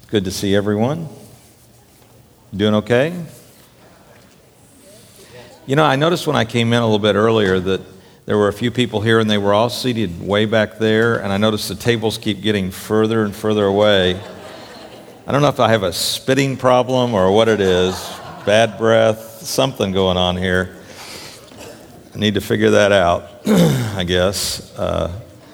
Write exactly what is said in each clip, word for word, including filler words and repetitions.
Good to see everyone. Doing okay? You know, I noticed when I came in a little bit earlier that there were a few people here and they were all seated way back there, and I noticed the tables keep getting further and further away. I don't know if I have a spitting problem or what it is, bad breath, something going on here. I need to figure that out, I guess. Uh,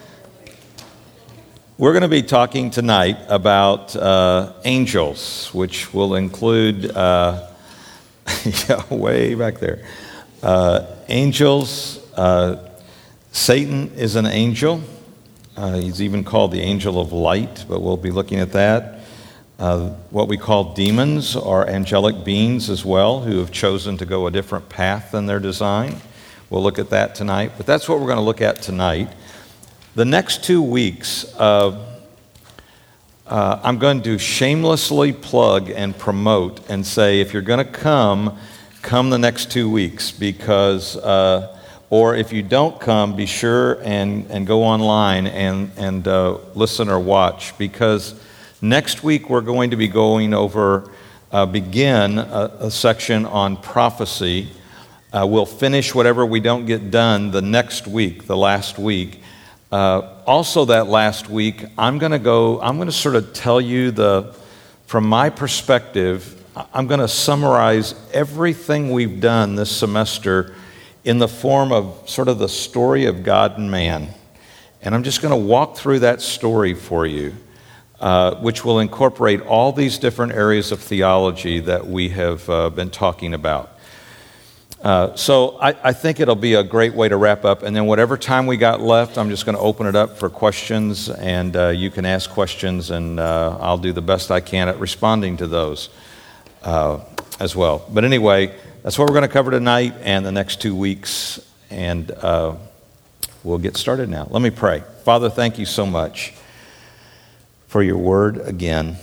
We're going to be talking tonight about uh, angels, which will include, uh, yeah, way back there. Uh, angels, uh, Satan is an angel. Uh, he's even called the angel of light, but we'll be looking at that. Uh, what we call demons are angelic beings as well, who have chosen to go a different path than their design. We'll look at that tonight, but that's what we're going to look at tonight. The next two weeks, uh, uh, I'm going to shamelessly plug and promote and say, if you're going to come, come the next two weeks, because, uh, or if you don't come, be sure and, and go online and, and uh, listen or watch, because next week we're going to be going over, uh, begin a, a section on prophecy. Uh, we'll finish whatever we don't get done the next week, the last week. Uh, also that last week, I'm going to go, I'm going to sort of tell you the, from my perspective, I'm going to summarize everything we've done this semester in the form of sort of the story of God and man. And I'm just going to walk through that story for you, uh, which will incorporate all these different areas of theology that we have uh, been talking about. Uh, so I, I think it'll be a great way to wrap up, and then whatever time we got left, I'm just going to open it up for questions, and uh, you can ask questions, and uh, I'll do the best I can at responding to those uh, as well. But anyway, that's what we're going to cover tonight and the next two weeks, and uh, we'll get started now. Let me pray. Father, thank you so much for your word again.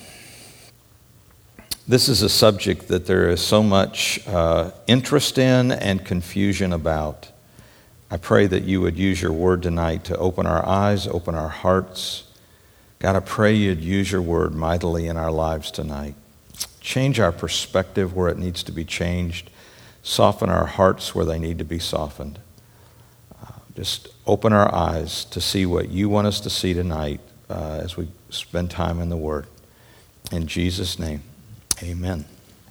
This is a subject that there is so much uh, interest in and confusion about. I pray that you would use your word tonight to open our eyes, open our hearts. God, I pray you'd use your word mightily in our lives tonight. Change our perspective where it needs to be changed. Soften our hearts where they need to be softened. Uh, just open our eyes to see what you want us to see tonight uh, as we spend time in the word. In Jesus' name. Amen.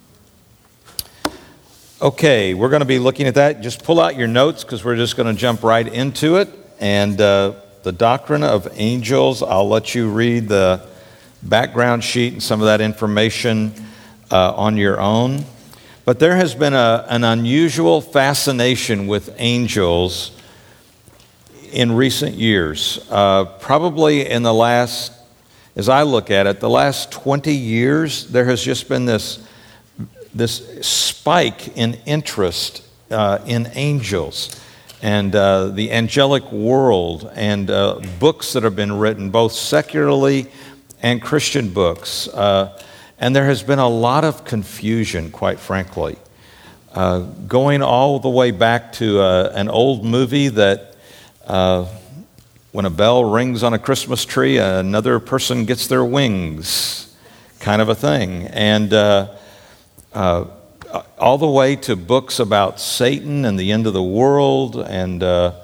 Okay, we're going to be looking at that. Just pull out your notes because we're just going to jump right into it. And uh, the doctrine of angels, I'll let you read the background sheet and some of that information uh, on your own. But there has been a, an unusual fascination with angels in recent years. Uh, probably in the last As I look at it, the last twenty years, there has just been this, this spike in interest uh, in angels and uh, the angelic world, and uh, books that have been written, both secularly and Christian books. Uh, and there has been a lot of confusion, quite frankly, uh, going all the way back to uh, an old movie that uh, when a bell rings on a Christmas tree, another person gets their wings, kind of a thing. And uh, uh, all the way to books about Satan and the end of the world, and uh,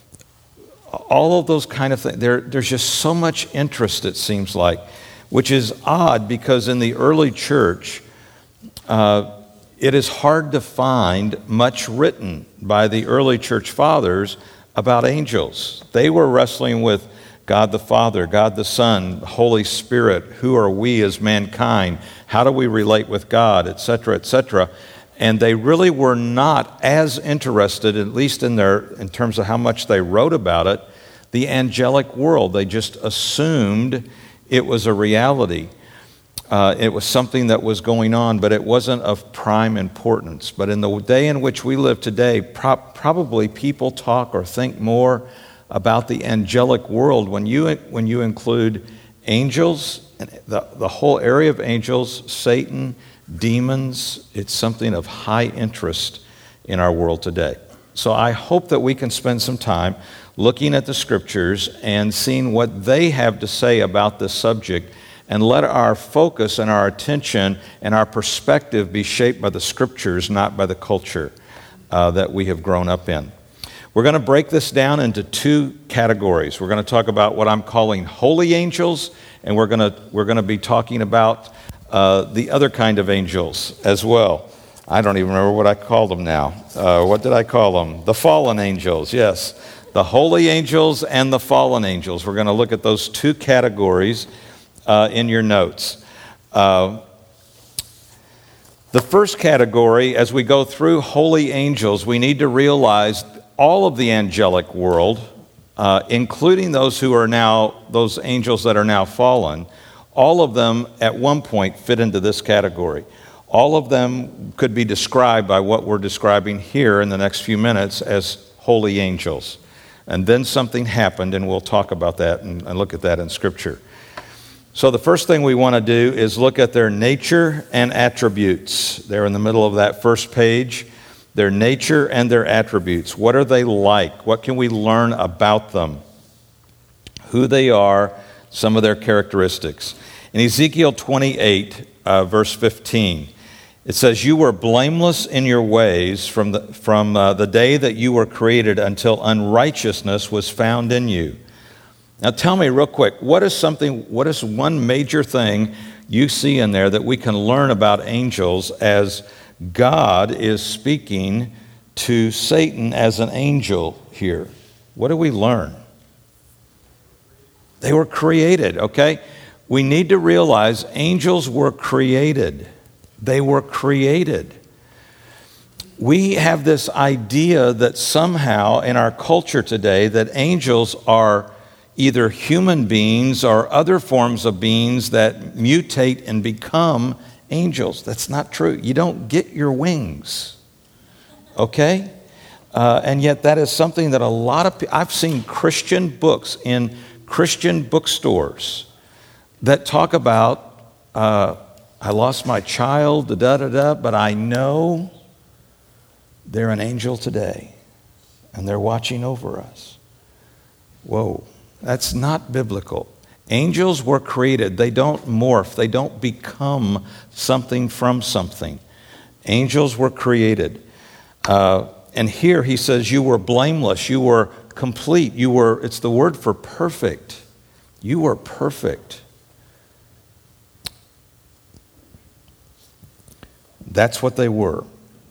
all of those kind of things. There, there's just so much interest, it seems like, which is odd because in the early church, uh, it is hard to find much written by the early church fathers about angels. They were wrestling with God the Father, God the Son, Holy Spirit. Who are we as mankind? How do we relate with God, et cetera, et cetera. And they really were not as interested, at least in their, in terms of how much they wrote about it, the angelic world. They just assumed it was a reality. Uh, it was something that was going on, but it wasn't of prime importance. But in the day in which we live today, pro- probably people talk or think more about the angelic world when you when you include angels, and the, the whole area of angels, Satan, demons. It's something of high interest in our world today. So I hope that we can spend some time looking at the scriptures and seeing what they have to say about this subject and let our focus and our attention and our perspective be shaped by the Scriptures, not by the culture uh, that we have grown up in. We're going to break this down into two categories. We're going to talk about what I'm calling holy angels, and we're going to we're going to be talking about uh, the other kind of angels as well. I don't even remember what I called them now. Uh, what did I call them? The fallen angels, yes. The holy angels and the fallen angels. We're going to look at those two categories uh, in your notes. Uh, the first category, as we go through holy angels, we need to realize all of the angelic world, uh, including those who are now, those angels that are now fallen, all of them at one point fit into this category. All of them could be described by what we're describing here in the next few minutes as holy angels. And then something happened, and we'll talk about that and, and look at that in Scripture. So the first thing we want to do is look at their nature and attributes. They're in the middle of that first page. Their nature and their attributes. What are they like? What can we learn about them? Who they are, some of their characteristics. In Ezekiel twenty-eight, uh, verse fifteen, it says, "You were blameless in your ways from the, from uh, the day that you were created until unrighteousness was found in you." Now tell me real quick, what is something, what is one major thing you see in there that we can learn about angels as God is speaking to Satan as an angel here? What do we learn? They were created, okay? We need to realize angels were created. They were created. We have this idea that somehow in our culture today that angels are either human beings or other forms of beings that mutate and become angels. That's not true. You don't get your wings, okay? Uh, and yet that is something that a lot of people, I've seen Christian books in Christian bookstores that talk about, uh, I lost my child, da-da-da-da, but I know they're an angel today, and they're watching over us. Whoa, that's not biblical. Angels were created. They don't morph. They don't become something from something. Angels were created. Uh, and here he says you were blameless. You were complete. You were, it's the word for perfect. You were perfect. That's what they were.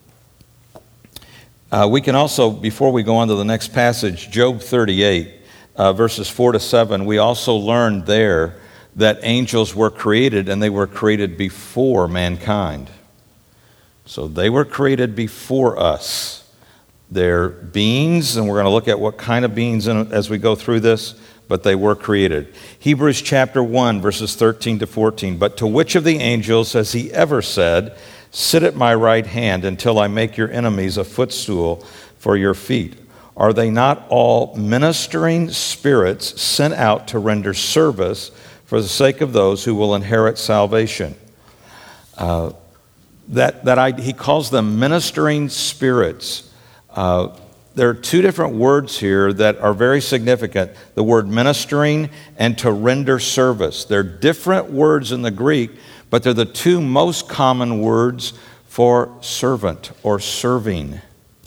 Uh, we can also, before we go on to the next passage, Job thirty-eight, Uh, verses four to seven, we also learned there that angels were created, and they were created before mankind. So they were created before us. They're beings, and we're going to look at what kind of beings in, as we go through this, but they were created. Hebrews chapter one, verses thirteen to fourteen, "But to which of the angels has he ever said, 'Sit at my right hand until I make your enemies a footstool for your feet'? Are they not all ministering spirits sent out to render service for the sake of those who will inherit salvation?" Uh, that that I, he calls them ministering spirits. Uh, there are two different words here that are very significant. The word ministering and to render service. They're different words in the Greek, but they're the two most common words for servant or serving.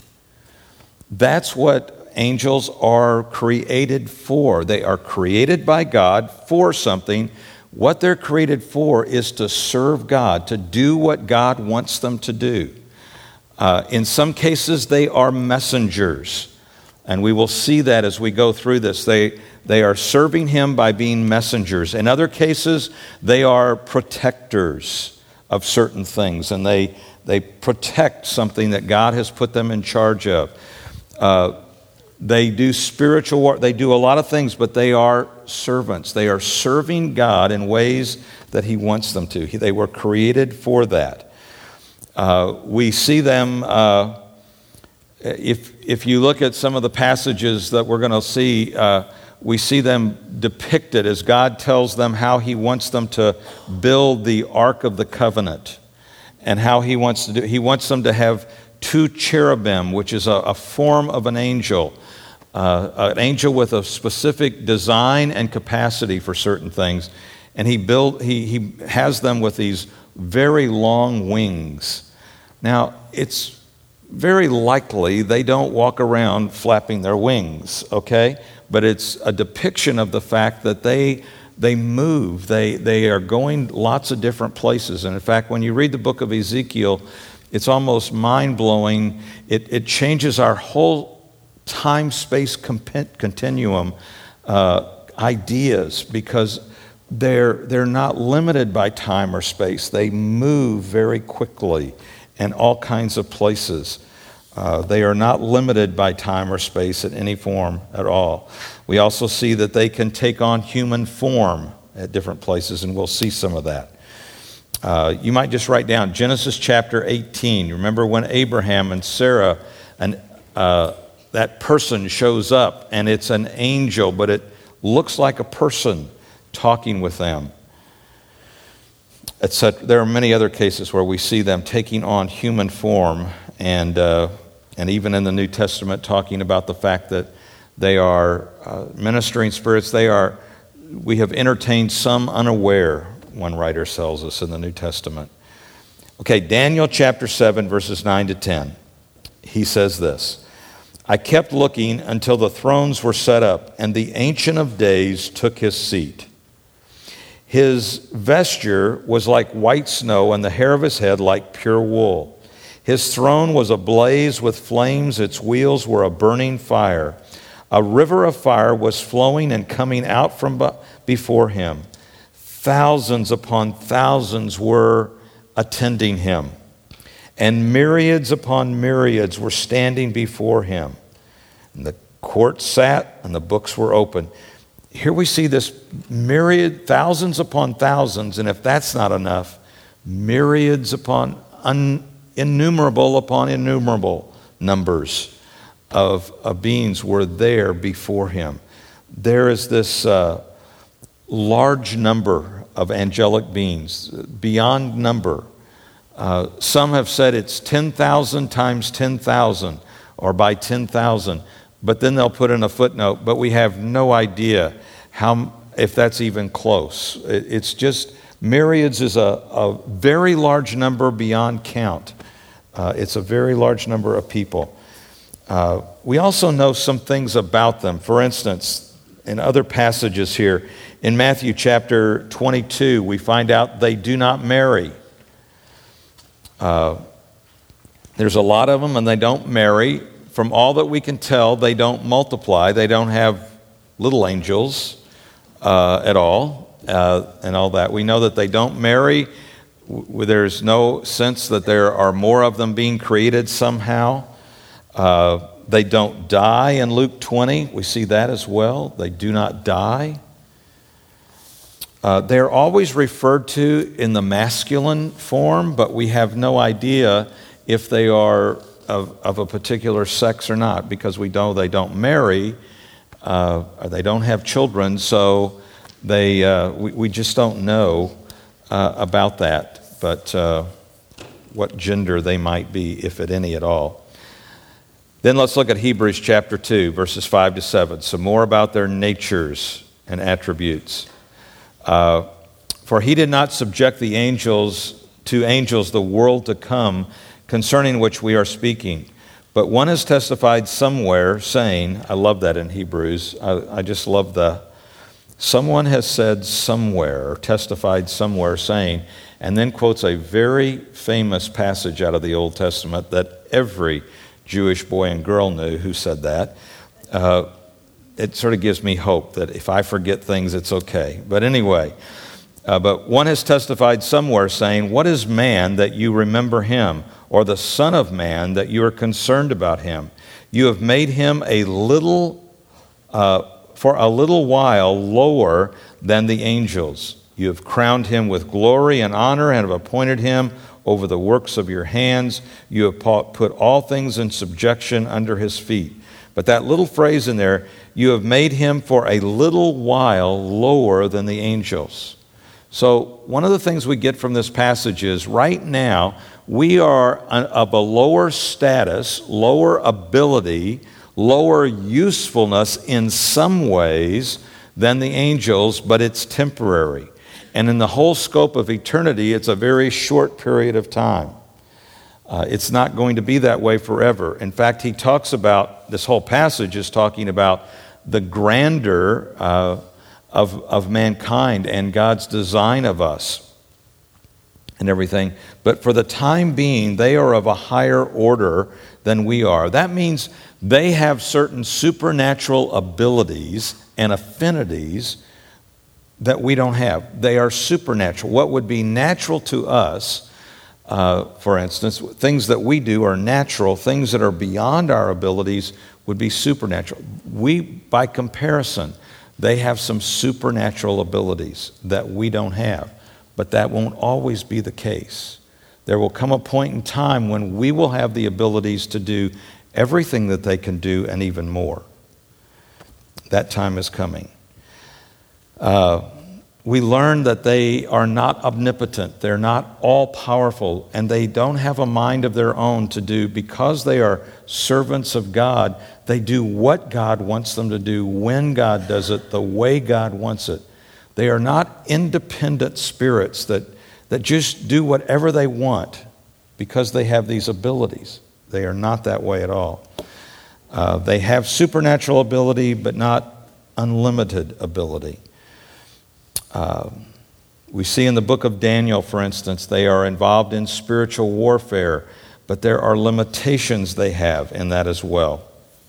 That's what angels are created for. They are created by God for something. What they're created for is to serve God, to do what God wants them to do. Uh, in some cases, they are messengers, and we will see that as we go through this. They, they are serving Him by being messengers. In other cases, they are protectors of certain things, and they, they protect something that God has put them in charge of. Uh, they do spiritual work. They do a lot of things, but they are servants. They are serving God in ways that He wants them to. They were created for that. Uh, we see them, uh, if, if you look at some of the passages that we're going to see, uh, we see them depicted as God tells them how He wants them to build the Ark of the Covenant and how He wants to do. He wants them to have two cherubim, which is a, a form of an angel, uh, an angel with a specific design and capacity for certain things. and he build he he has them with these very long wings. Now, it's very likely they don't walk around flapping their wings, okay? But it's a depiction of the fact that they they move. They they are going lots of different places. And in fact, when you read the book of Ezekiel, it's almost mind-blowing. It it changes our whole time-space continuum uh, ideas, because they're they're not limited by time or space. They move very quickly in all kinds of places. Uh, they are not limited by time or space in any form at all. We also see that they can take on human form at different places, and we'll see some of that. Uh, you might just write down Genesis chapter eighteen. Remember when Abraham and Sarah, and uh, that person shows up, and it's an angel, but it looks like a person talking with them. et cetera. There are many other cases where we see them taking on human form, and uh, and even in the New Testament talking about the fact that they are uh, ministering spirits. They are, we have entertained some unaware, one writer tells us in the New Testament. Okay, Daniel chapter seven, verses nine to ten. He says this: I kept looking until the thrones were set up, and the Ancient of Days took his seat. His vesture was like white snow, and the hair of his head like pure wool. His throne was ablaze with flames. Its wheels were a burning fire. A river of fire was flowing and coming out from before him. Thousands upon thousands were attending him, and myriads upon myriads were standing before him. And the court sat, and the books were open. Here we see this myriad, thousands upon thousands, and if that's not enough, myriads upon un, innumerable upon innumerable numbers of, of beings were there before him. There is this uh, large number of angelic beings, beyond number. Uh, some have said it's ten thousand times ten thousand, or by ten thousand. But then they'll put in a footnote, but we have no idea how, if that's even close. It, it's just, myriads is a, a very large number beyond count. Uh, it's a very large number of people. Uh, we also know some things about them. For instance, in other passages here, in Matthew chapter twenty-two, we find out they do not marry. Uh, there's a lot of them, and they don't marry. From all that we can tell, they don't multiply. They don't have little angels uh, at all, uh, and all that. We know that they don't marry. W- there's no sense that there are more of them being created somehow. Uh, they don't die in Luke twenty. We see that as well. They do not die. Uh, they're always referred to in the masculine form, but we have no idea if they are Of, of a particular sex or not, because we know they don't marry, uh, or they don't have children, so they uh, we, we just don't know uh, about that, but uh, what gender they might be, if at any at all. Then let's look at Hebrews chapter two, verses five to seven, some more about their natures and attributes. Uh, For he did not subject the angels to angels the world to come, concerning which we are speaking. But one has testified somewhere, saying, I love that in Hebrews, I, I just love the, someone has said somewhere, or testified somewhere, saying, and then quotes a very famous passage out of the Old Testament that every Jewish boy and girl knew who said that. Uh, it sort of gives me hope that if I forget things, it's okay. But anyway, uh, but one has testified somewhere, saying, what is man that you remember him, or the Son of Man that you are concerned about him? You have made him a little, uh, for a little while lower than the angels. You have crowned him with glory and honor and have appointed him over the works of your hands. You have put all things in subjection under his feet. But that little phrase in there, you have made him for a little while lower than the angels. So one of the things we get from this passage is right now, we are of a lower status, lower ability, lower usefulness in some ways than the angels, but it's temporary. And in the whole scope of eternity, it's a very short period of time. Uh, it's not going to be that way forever. In fact, he talks about, this whole passage is talking about the grandeur uh, of, of mankind and God's design of us and everything. But for the time being, they are of a higher order than we are. That means they have certain supernatural abilities and affinities that we don't have. They are supernatural. What would be natural to us, uh, for instance, things that we do are natural. Things that are beyond our abilities would be supernatural. We, by comparison, they have some supernatural abilities that we don't have. But that won't always be the case. There will come a point in time when we will have the abilities to do everything that they can do and even more. That time is coming. Uh, we learn that they are not omnipotent. They're not all-powerful, and they don't have a mind of their own to do. Because they are servants of God, they do what God wants them to do, when God does it, the way God wants it. They are not independent spirits that, that just do whatever they want because they have these abilities. They are not that way at all. Uh, they have supernatural ability, but not unlimited ability. Uh, we see in the book of Daniel, for instance, they are involved in spiritual warfare, but there are limitations they have in that as well.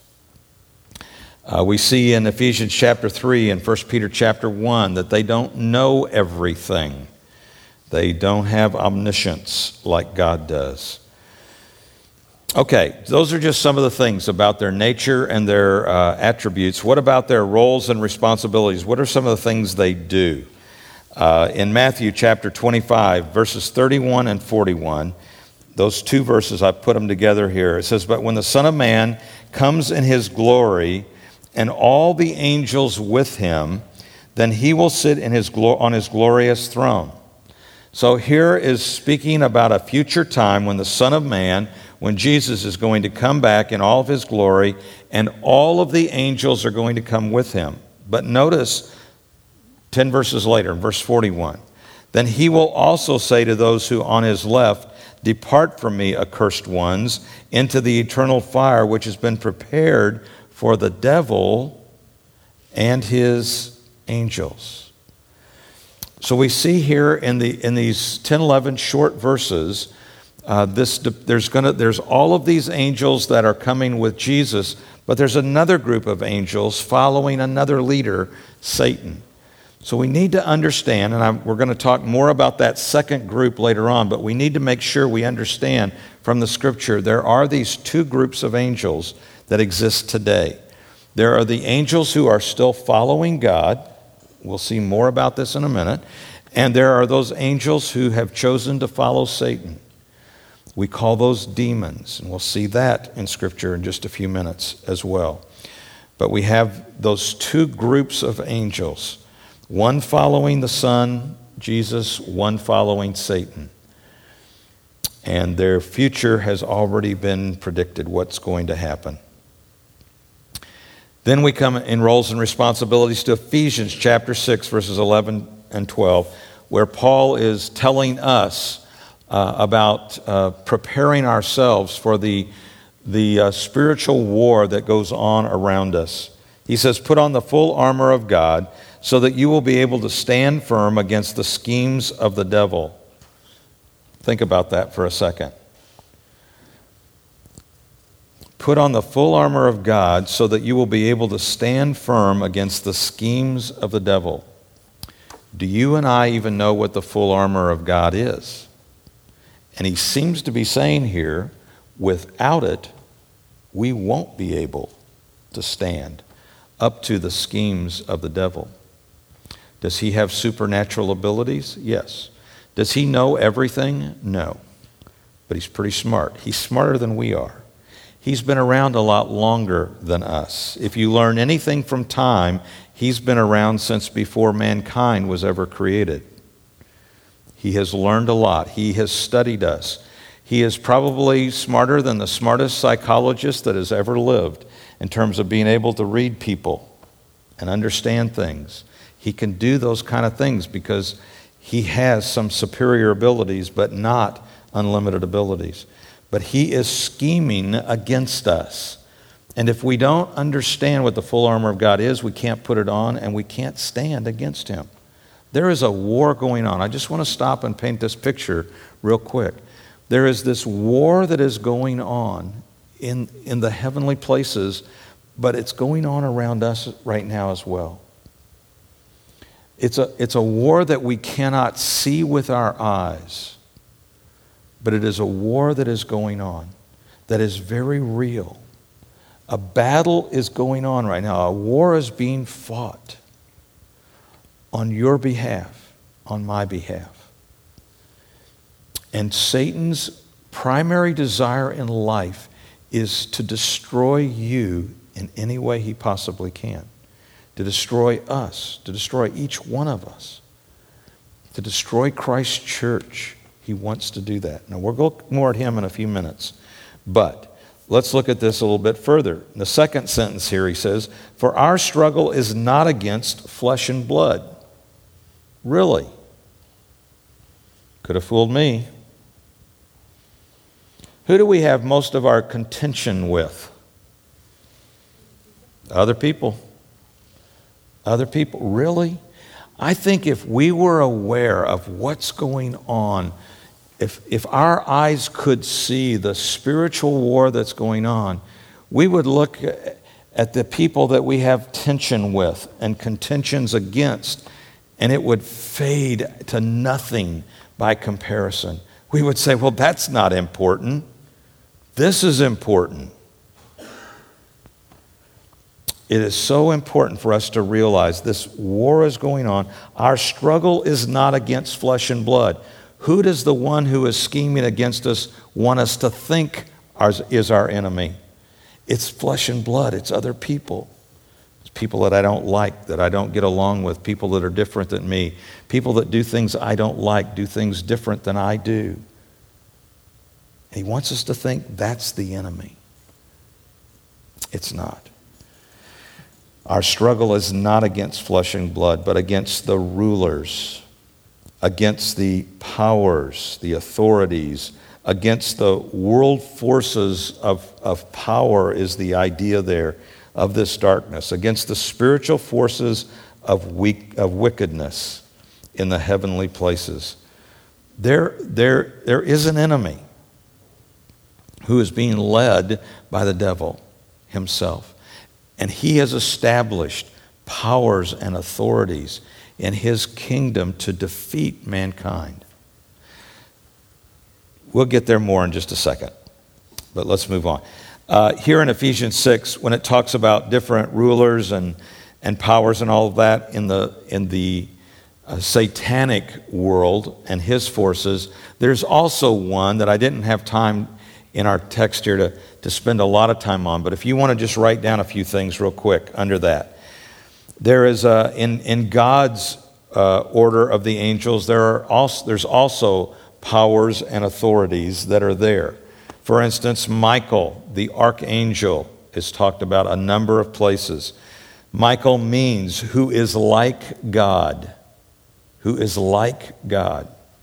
Uh, we see in Ephesians chapter three and First Peter chapter one that they don't know everything. They don't have omniscience like God does. Okay, those are just some of the things about their nature and their uh, attributes. What about their roles and responsibilities? What are some of the things they do? Uh, in Matthew chapter twenty-five, verses thirty-one and forty-one, those two verses, I put them together here. It says, "But when the Son of Man comes in his glory, and all the angels with him, then he will sit in his glo- on his glorious throne." So here is speaking about a future time when the Son of Man, when Jesus is going to come back in all of his glory, and all of the angels are going to come with him. But notice, ten verses later, in verse forty-one, "Then he will also say to those who on his left, 'Depart from me, accursed ones, into the eternal fire which has been prepared for the devil and his angels.'" So we see here in the in these ten, eleven short verses, uh, this there's gonna there's all of these angels that are coming with Jesus, but there's another group of angels following another leader, Satan. So we need to understand, and I'm, we're going to talk more about that second group later on, but we need to make sure we understand from the Scripture there are these two groups of angels that exist today. There are the angels who are still following God. We'll see more about this in a minute. And there are those angels who have chosen to follow Satan. We call those demons, and we'll see that in Scripture in just a few minutes as well. But we have those two groups of angels, one following the Son, Jesus, one following Satan. And their future has already been predicted, what's going to happen. Then we come in roles and responsibilities to Ephesians chapter six, verses eleven and twelve, where Paul is telling us uh, about uh, preparing ourselves for the, the uh, spiritual war that goes on around us. He says, "Put on the full armor of God so that you will be able to stand firm against the schemes of the devil." Think about that for a second. Put on the full armor of God so that you will be able to stand firm against the schemes of the devil. Do you and I even know what the full armor of God is? And he seems to be saying here, without it, we won't be able to stand up to the schemes of the devil. Does he have supernatural abilities? Yes. Does he know everything? No. But he's pretty smart. He's smarter than we are. He's been around a lot longer than us. If you learn anything from time, he's been around since before mankind was ever created. He has learned a lot. He has studied us. He is probably smarter than the smartest psychologist that has ever lived in terms of being able to read people and understand things. He can do those kind of things because He has some superior abilities, but not unlimited abilities. But he is scheming against us. And if we don't understand what the full armor of God is, we can't put it on and we can't stand against him. There is a war going on. I just want to stop and paint this picture real quick. There is this war that is going on in, in the heavenly places, but it's going on around us right now as well. It's a, it's a war that we cannot see with our eyes, but it is a war that is going on, that is very real. A battle is going on right now. A war is being fought on your behalf, on my behalf. And Satan's primary desire in life is to destroy you in any way he possibly can. To destroy us, to destroy each one of us, to destroy Christ's church. He wants to do that. Now, we'll go more at him in a few minutes. But let's look at this a little bit further. In the second sentence here, he says, "For our struggle is not against flesh and blood." Really? Could have fooled me. Who do we have most of our contention with? Other people. Other people. Really? I think if we were aware of what's going on, if, if our eyes could see the spiritual war that's going on, we would look at the people that we have tension with and contentions against, and it would fade to nothing by comparison. We would say, well, that's not important. This is important. It is so important for us to realize this war is going on. Our struggle is not against flesh and blood. Who does the one who is scheming against us want us to think is our enemy? It's flesh and blood. It's other people. It's people that I don't like, that I don't get along with, people that are different than me, people that do things I don't like, do things different than I do. He wants us to think that's the enemy. It's not. Our struggle is not against flesh and blood, but against the rulers, against the powers, the authorities, against the world forces of, of power is the idea there of this darkness, against the spiritual forces of weak, of wickedness in the heavenly places. There, there, there is an enemy who is being led by the devil himself. And he has established powers and authorities in his kingdom to defeat mankind. We'll get there more in just a second, but let's move on. Uh, here in Ephesians six, when it talks about different rulers and, and powers and all of that in the, in the uh, satanic world and his forces, there's also one that I didn't have time in our text here to, to spend a lot of time on, but if you want to just write down a few things real quick under that. There is a, in, in God's uh, order of the angels, there are also, there's also powers and authorities that are there. For instance, Michael, the archangel, is talked about a number of places. Michael means who is like God, who is like God.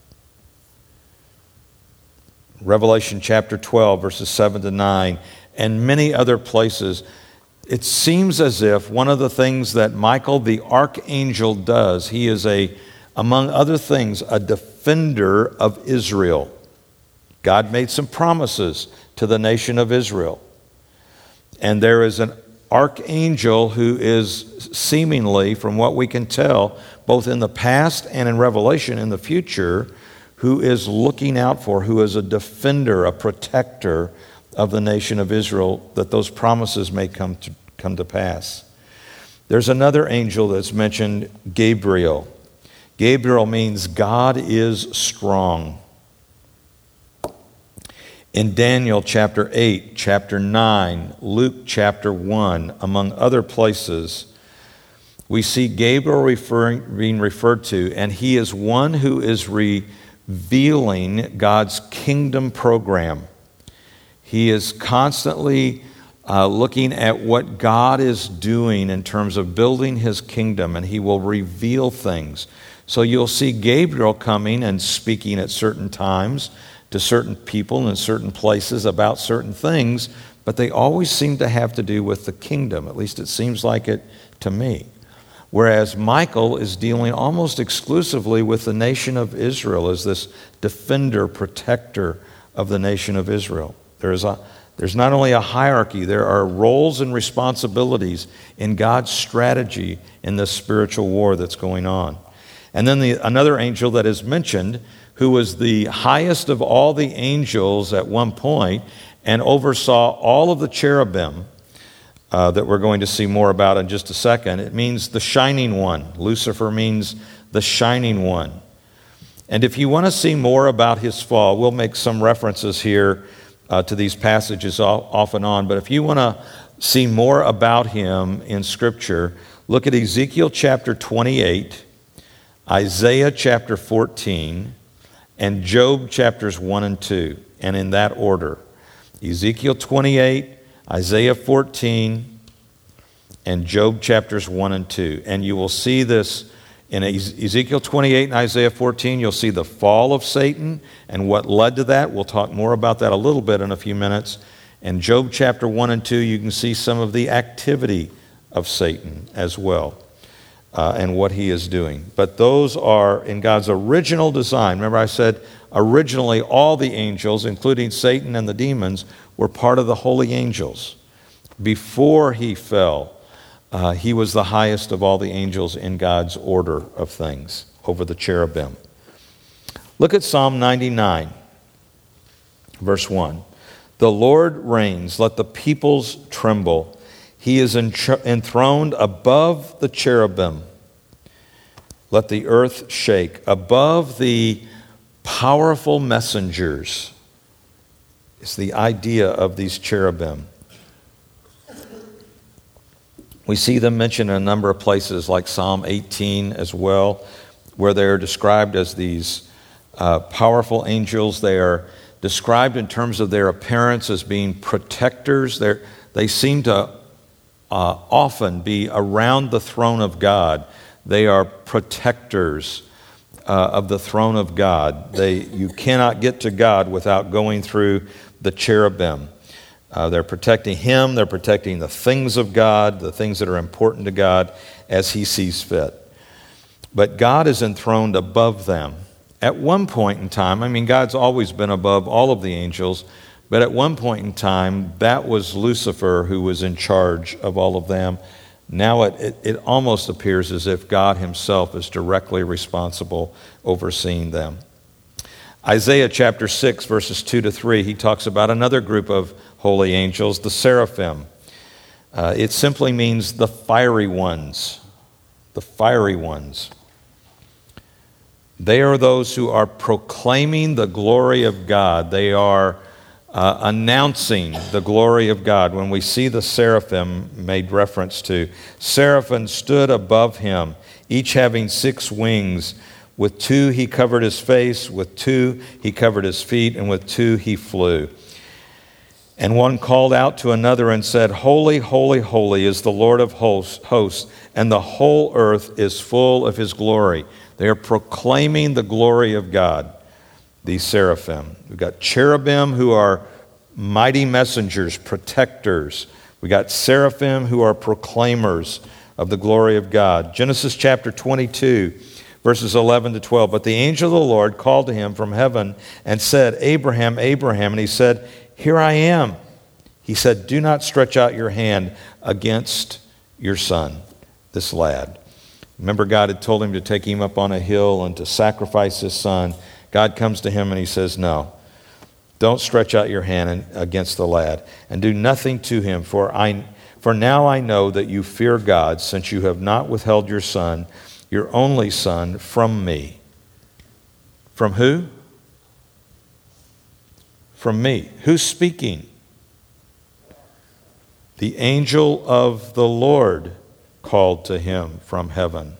Revelation chapter twelve, verses seven to nine, and many other places. It seems as if one of the things that Michael the archangel does, he is a, among other things, a defender of Israel. God made some promises to the nation of Israel. And there is an archangel who is seemingly, from what we can tell, both in the past and in Revelation in the future, who is looking out for, who is a defender, a protector of the nation of Israel, that those promises may come to, come to pass. There's another angel that's mentioned, Gabriel. Gabriel means God is strong. In Daniel chapter eight, chapter nine, Luke chapter one, among other places, we see Gabriel referring, being referred to, and he is one who is revealing God's kingdom program. He is constantly uh, looking at what God is doing in terms of building his kingdom, and he will reveal things So you'll see Gabriel coming and speaking at certain times to certain people in certain places about certain things, but they always seem to have to do with the kingdom. At least it seems like it to me. Whereas Michael is dealing almost exclusively with the nation of Israel as this defender, protector of the nation of Israel. There is a, there's not only a hierarchy, there are roles and responsibilities in God's strategy in this spiritual war that's going on. And then the, another angel that is mentioned, who was the highest of all the angels at one point and oversaw all of the cherubim, uh, that we're going to see more about in just a second. It means the shining one. Lucifer means the shining one. And if you want to see more about his fall, we'll make some references here uh, to these passages off and on. But if you want to see more about him in Scripture, look at Ezekiel chapter twenty-eight, Isaiah chapter fourteen, and Job chapters one and two, and in that order. Ezekiel twenty-eight, Isaiah fourteen, and Job chapters one and two. And you will see this in Ezekiel twenty-eight and Isaiah fourteen. You'll see the fall of Satan and what led to that. We'll talk more about that a little bit in a few minutes. And Job chapter one and two, you can see some of the activity of Satan as well. Uh, and what he is doing. But those are in God's original design. Remember I said originally all the angels, including Satan and the demons, were part of the holy angels. Before he fell, uh, he was the highest of all the angels in God's order of things over the cherubim. Look at Psalm ninety-nine, verse one. The Lord reigns, let the peoples tremble. He is enthroned above the cherubim. Let the earth shake. Above the powerful messengers is the idea of these cherubim. We see them mentioned in a number of places like Psalm eighteen as well, where they are described as these uh, powerful angels. They are described in terms of their appearance as being protectors. They're, they seem to Uh, often be around the throne of God. They are protectors uh, of the throne of God. They, you cannot get to God without going through the cherubim. Uh, they're protecting him. They're protecting the things of God, the things that are important to God as he sees fit. But God is enthroned above them. At one point in time, I mean, God's always been above all of the angels, but at one point in time, that was Lucifer who was in charge of all of them. Now it, it, it almost appears as if God himself is directly responsible overseeing them. Isaiah chapter six, verses two to three, he talks about another group of holy angels, the seraphim. Uh, it simply means the fiery ones, the fiery ones. They are those who are proclaiming the glory of God. They are Uh, announcing the glory of God. When we see the seraphim made reference to, seraphim stood above him, each having six wings. With two he covered his face, with two he covered his feet, and with two he flew. And one called out to another and said, Holy, holy, holy is the Lord of hosts, and the whole earth is full of his glory. They are proclaiming the glory of God. These seraphim. We've got cherubim who are mighty messengers, protectors. We've got seraphim who are proclaimers of the glory of God. Genesis chapter twenty-two, verses eleven to twelve. But the angel of the Lord called to him from heaven and said, Abraham, Abraham. And he said, Here I am. He said, Do not stretch out your hand against your son, this lad. Remember, God had told him to take him up on a hill and to sacrifice his son. God comes to him and he says, no, don't stretch out your hand against the lad and do nothing to him. For I, for now I know that you fear God, since you have not withheld your son, your only son, from me. From who? From me. Who's speaking? The angel of the Lord called to him from heaven.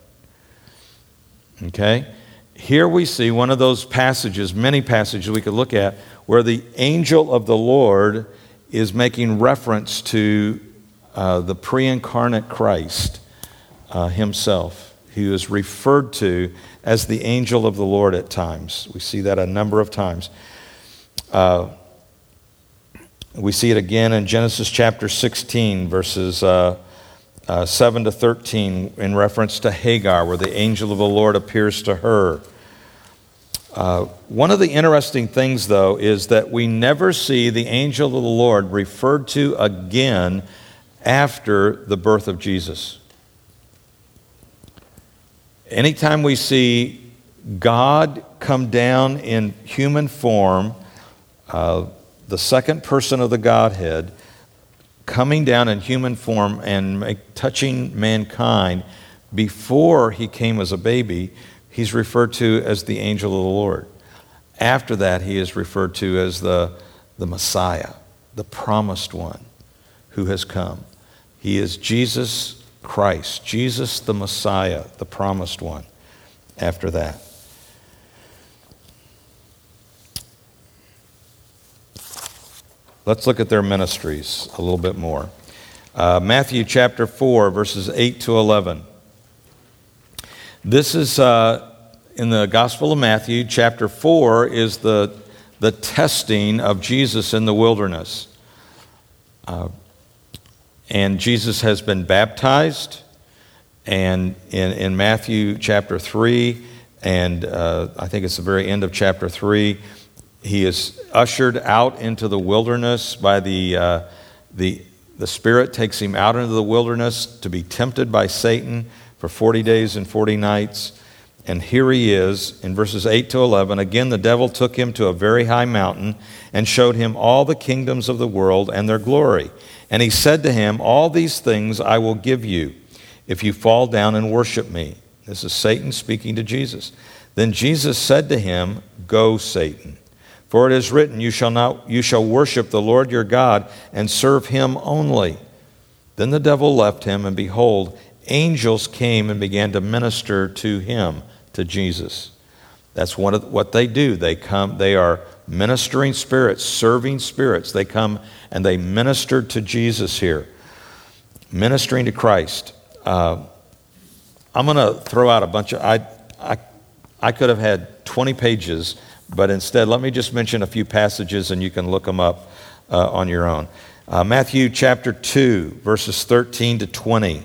Okay? Here we see one of those passages, many passages we could look at, where the angel of the Lord is making reference to uh, the pre-incarnate Christ uh, himself. who is referred to as the angel of the Lord at times. We see that a number of times. Uh, we see it again in Genesis chapter sixteen, verses uh, uh, seven to thirteen, in reference to Hagar, where the angel of the Lord appears to her. Uh, one of the interesting things, though, is that we never see the angel of the Lord referred to again after the birth of Jesus. Anytime we see God come down in human form, uh, the second person of the Godhead coming down in human form and make, touching mankind before he came as a baby, he's referred to as the angel of the Lord. After that, he is referred to as the, the Messiah, the promised one who has come. He is Jesus Christ, Jesus the Messiah, the promised one, after that. Let's look at their ministries a little bit more. Uh, Matthew chapter four, verses eight to eleven. This is uh, in the Gospel of Matthew. Chapter four is the, the testing of Jesus in the wilderness. Uh, and Jesus has been baptized. And in, in Matthew chapter three, and uh, I think it's the very end of chapter three, he is ushered out into the wilderness by the, uh, the, the Spirit takes him out into the wilderness to be tempted by Satan for forty days and forty nights. And here he is in verses eight to eleven. Again, the devil took him to a very high mountain and showed him all the kingdoms of the world and their glory. And he said to him, "All these things I will give you if you fall down and worship me." This is Satan speaking to Jesus. Then Jesus said to him, "Go, Satan. For it is written, you shall not, you shall worship the Lord your God and serve him only." Then the devil left him, and behold, angels came and began to minister to him, to Jesus. That's one of what they do. They come, they are ministering spirits, serving spirits. They come and they minister to Jesus here, ministering to Christ. Uh, I'm going to throw out a bunch of, I, I, I could have had twenty pages, but instead, let me just mention a few passages and you can look them up uh, on your own. Uh, Matthew chapter two, verses thirteen to twenty.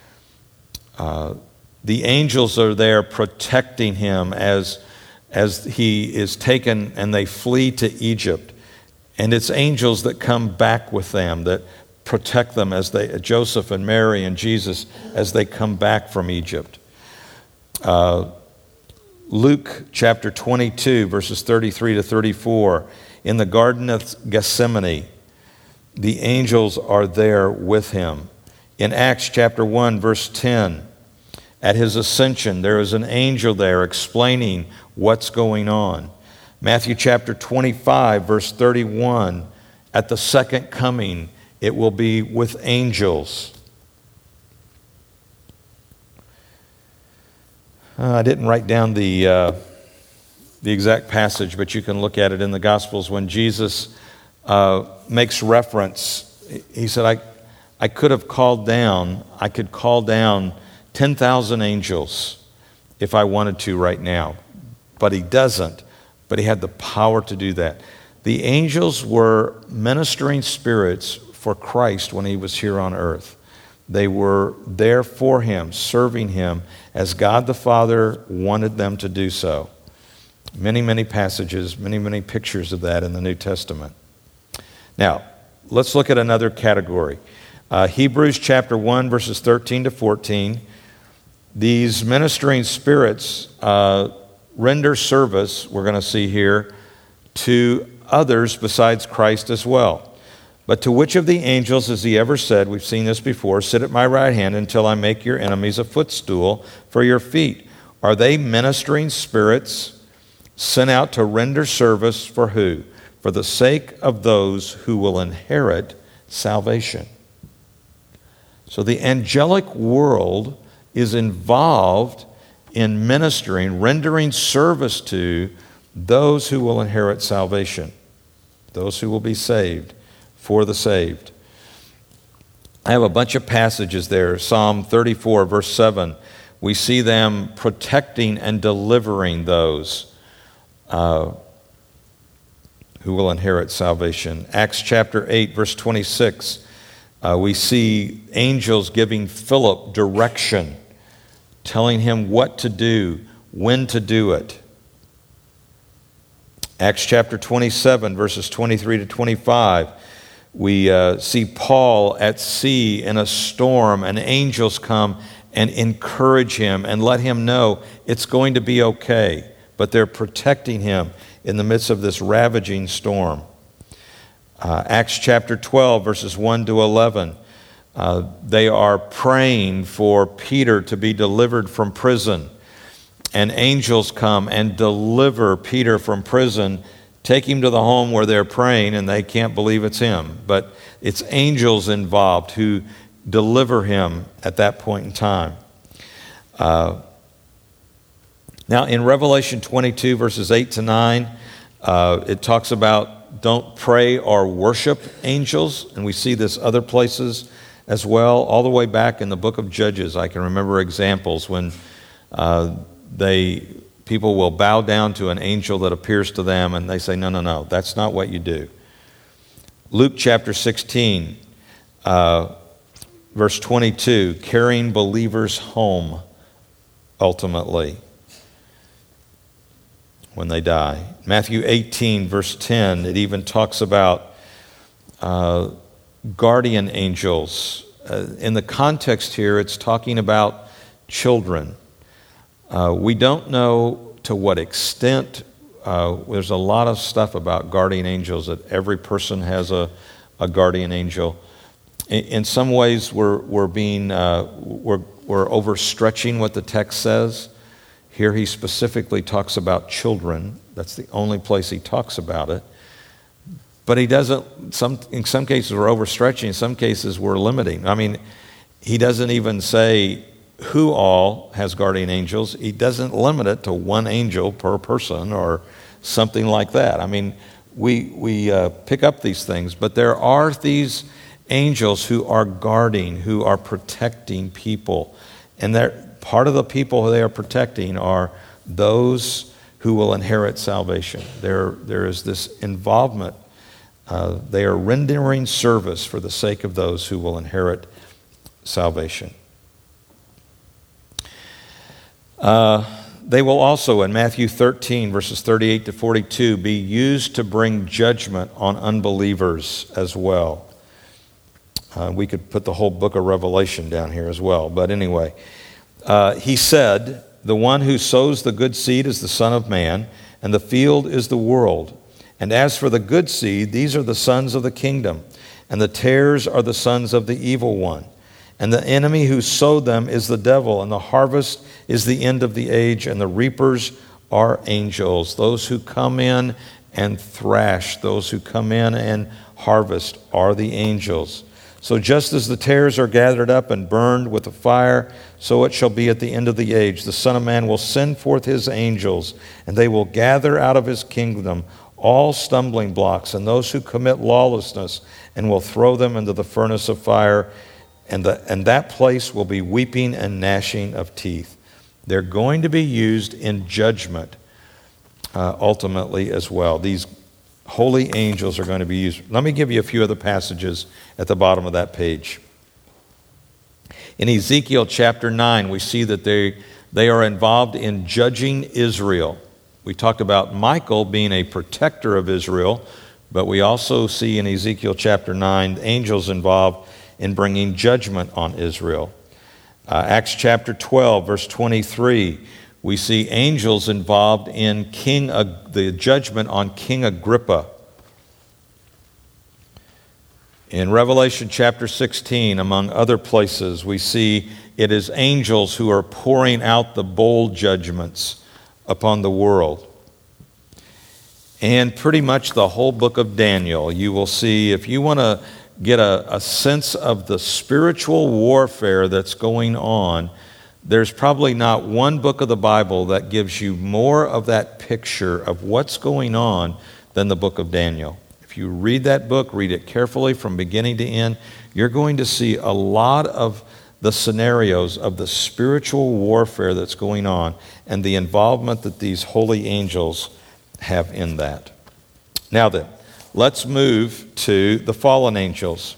Uh, the angels are there protecting him as, as he is taken and they flee to Egypt. And it's angels that come back with them, that protect them as they, Joseph and Mary and Jesus, as they come back from Egypt. Uh, Luke chapter twenty-two, verses thirty-three to thirty-four. In the Garden of Gethsemane, the angels are there with him. In Acts chapter one, verse ten, at his ascension, there is an angel there explaining what's going on. Matthew chapter twenty-five, verse thirty-one, at the second coming, it will be with angels. Uh, I didn't write down the uh, the exact passage, but you can look at it in the Gospels when Jesus uh, makes reference. He said, I, I could have called down, I could call down ten thousand angels if I wanted to right now. But he doesn't, but he had the power to do that. The angels were ministering spirits for Christ when he was here on earth. They were there for him, serving him as God the Father wanted them to do so. Many, many passages, many, many pictures of that in the New Testament. Now, let's look at another category. Uh, Hebrews chapter one, verses thirteen to fourteen. These ministering spirits uh, render service, we're going to see here, to others besides Christ as well. But to which of the angels has he ever said, we've seen this before, sit at my right hand until I make your enemies a footstool for your feet? Are they ministering spirits sent out to render service for who? For the sake of those who will inherit salvation. So the angelic world is involved in ministering, rendering service to those who will inherit salvation, those who will be saved. For the saved. I have a bunch of passages there. Psalm thirty-four, verse seven. we see them protecting and delivering those uh, who will inherit salvation. Acts chapter eight, verse twenty-six, uh, we see angels giving Philip direction, telling him what to do, when to do it. Acts chapter twenty-seven, verses twenty-three to twenty-five, we uh, see Paul at sea in a storm, and angels come and encourage him and let him know it's going to be okay, but they're protecting him in the midst of this ravaging storm. Uh, Acts chapter twelve, verses one to eleven, uh, they are praying for Peter to be delivered from prison. And angels come and deliver Peter from prison, take him to the home where they're praying, and they can't believe it's him. But it's angels involved who deliver him at that point in time. Uh, now, in Revelation twenty-two, verses eight to nine, uh, it talks about don't pray or worship angels, and we see this other places as well. All the way back in the book of Judges, I can remember examples when uh, they people will bow down to an angel that appears to them, and they say, no, no, no, that's not what you do. Luke chapter sixteen, uh, verse twenty-two, carrying believers home, ultimately, when they die. Matthew eighteen, verse ten, it even talks about uh, guardian angels. Uh, in the context here, it's talking about children. Uh, we don't know to what extent. Uh, there's a lot of stuff about guardian angels, that every person has a, a guardian angel. In, in some ways, we're, we're being uh, we're, we're overstretching what the text says. Here he specifically talks about children. That's the only place he talks about it. But he doesn't, some, in some cases we're overstretching, in some cases we're limiting. I mean, he doesn't even say who all has guardian angels. He doesn't limit it to one angel per person or something like that. I mean, we, we uh, pick up these things, but there are these angels who are guarding, who are protecting people. And they're, part of the people who they are protecting are those who will inherit salvation. There, there is this involvement. Uh, they are rendering service for the sake of those who will inherit salvation. Uh, they will also, in Matthew thirteen, verses thirty-eight to forty-two, be used to bring judgment on unbelievers as well. Uh, we could put the whole book of Revelation down here as well. But anyway, uh, he said, the one who sows the good seed is the Son of Man, and the field is the world. And as for the good seed, these are the sons of the kingdom, and the tares are the sons of the evil one. And the enemy who sowed them is the devil, and the harvest is the end of the age, and the reapers are angels. Those who come in and thrash, those who come in and harvest are the angels. So just as the tares are gathered up and burned with the fire, so it shall be at the end of the age. The Son of Man will send forth his angels, and they will gather out of his kingdom all stumbling blocks and those who commit lawlessness, and will throw them into the furnace of fire. And, the, and that place will be weeping and gnashing of teeth. They're going to be used in judgment uh, ultimately as well. These holy angels are going to be used. Let me give you a few other passages at the bottom of that page. In Ezekiel chapter nine, we see that they, they are involved in judging Israel. We talked about Michael being a protector of Israel, but we also see in Ezekiel chapter nine angels involved in bringing judgment on Israel. Uh, Acts chapter twelve, verse twenty-three, we see angels involved in King Ag- the judgment on King Agrippa. In Revelation chapter sixteen, among other places, we see it is angels who are pouring out the bowl judgments upon the world. And pretty much the whole book of Daniel, you will see, if you want to get a, a sense of the spiritual warfare that's going on, there's probably not one book of the Bible that gives you more of that picture of what's going on than the book of Daniel. If you read that book, read it carefully from beginning to end, you're going to see a lot of the scenarios of the spiritual warfare that's going on and the involvement that these holy angels have in that. Now then, let's move to the fallen angels.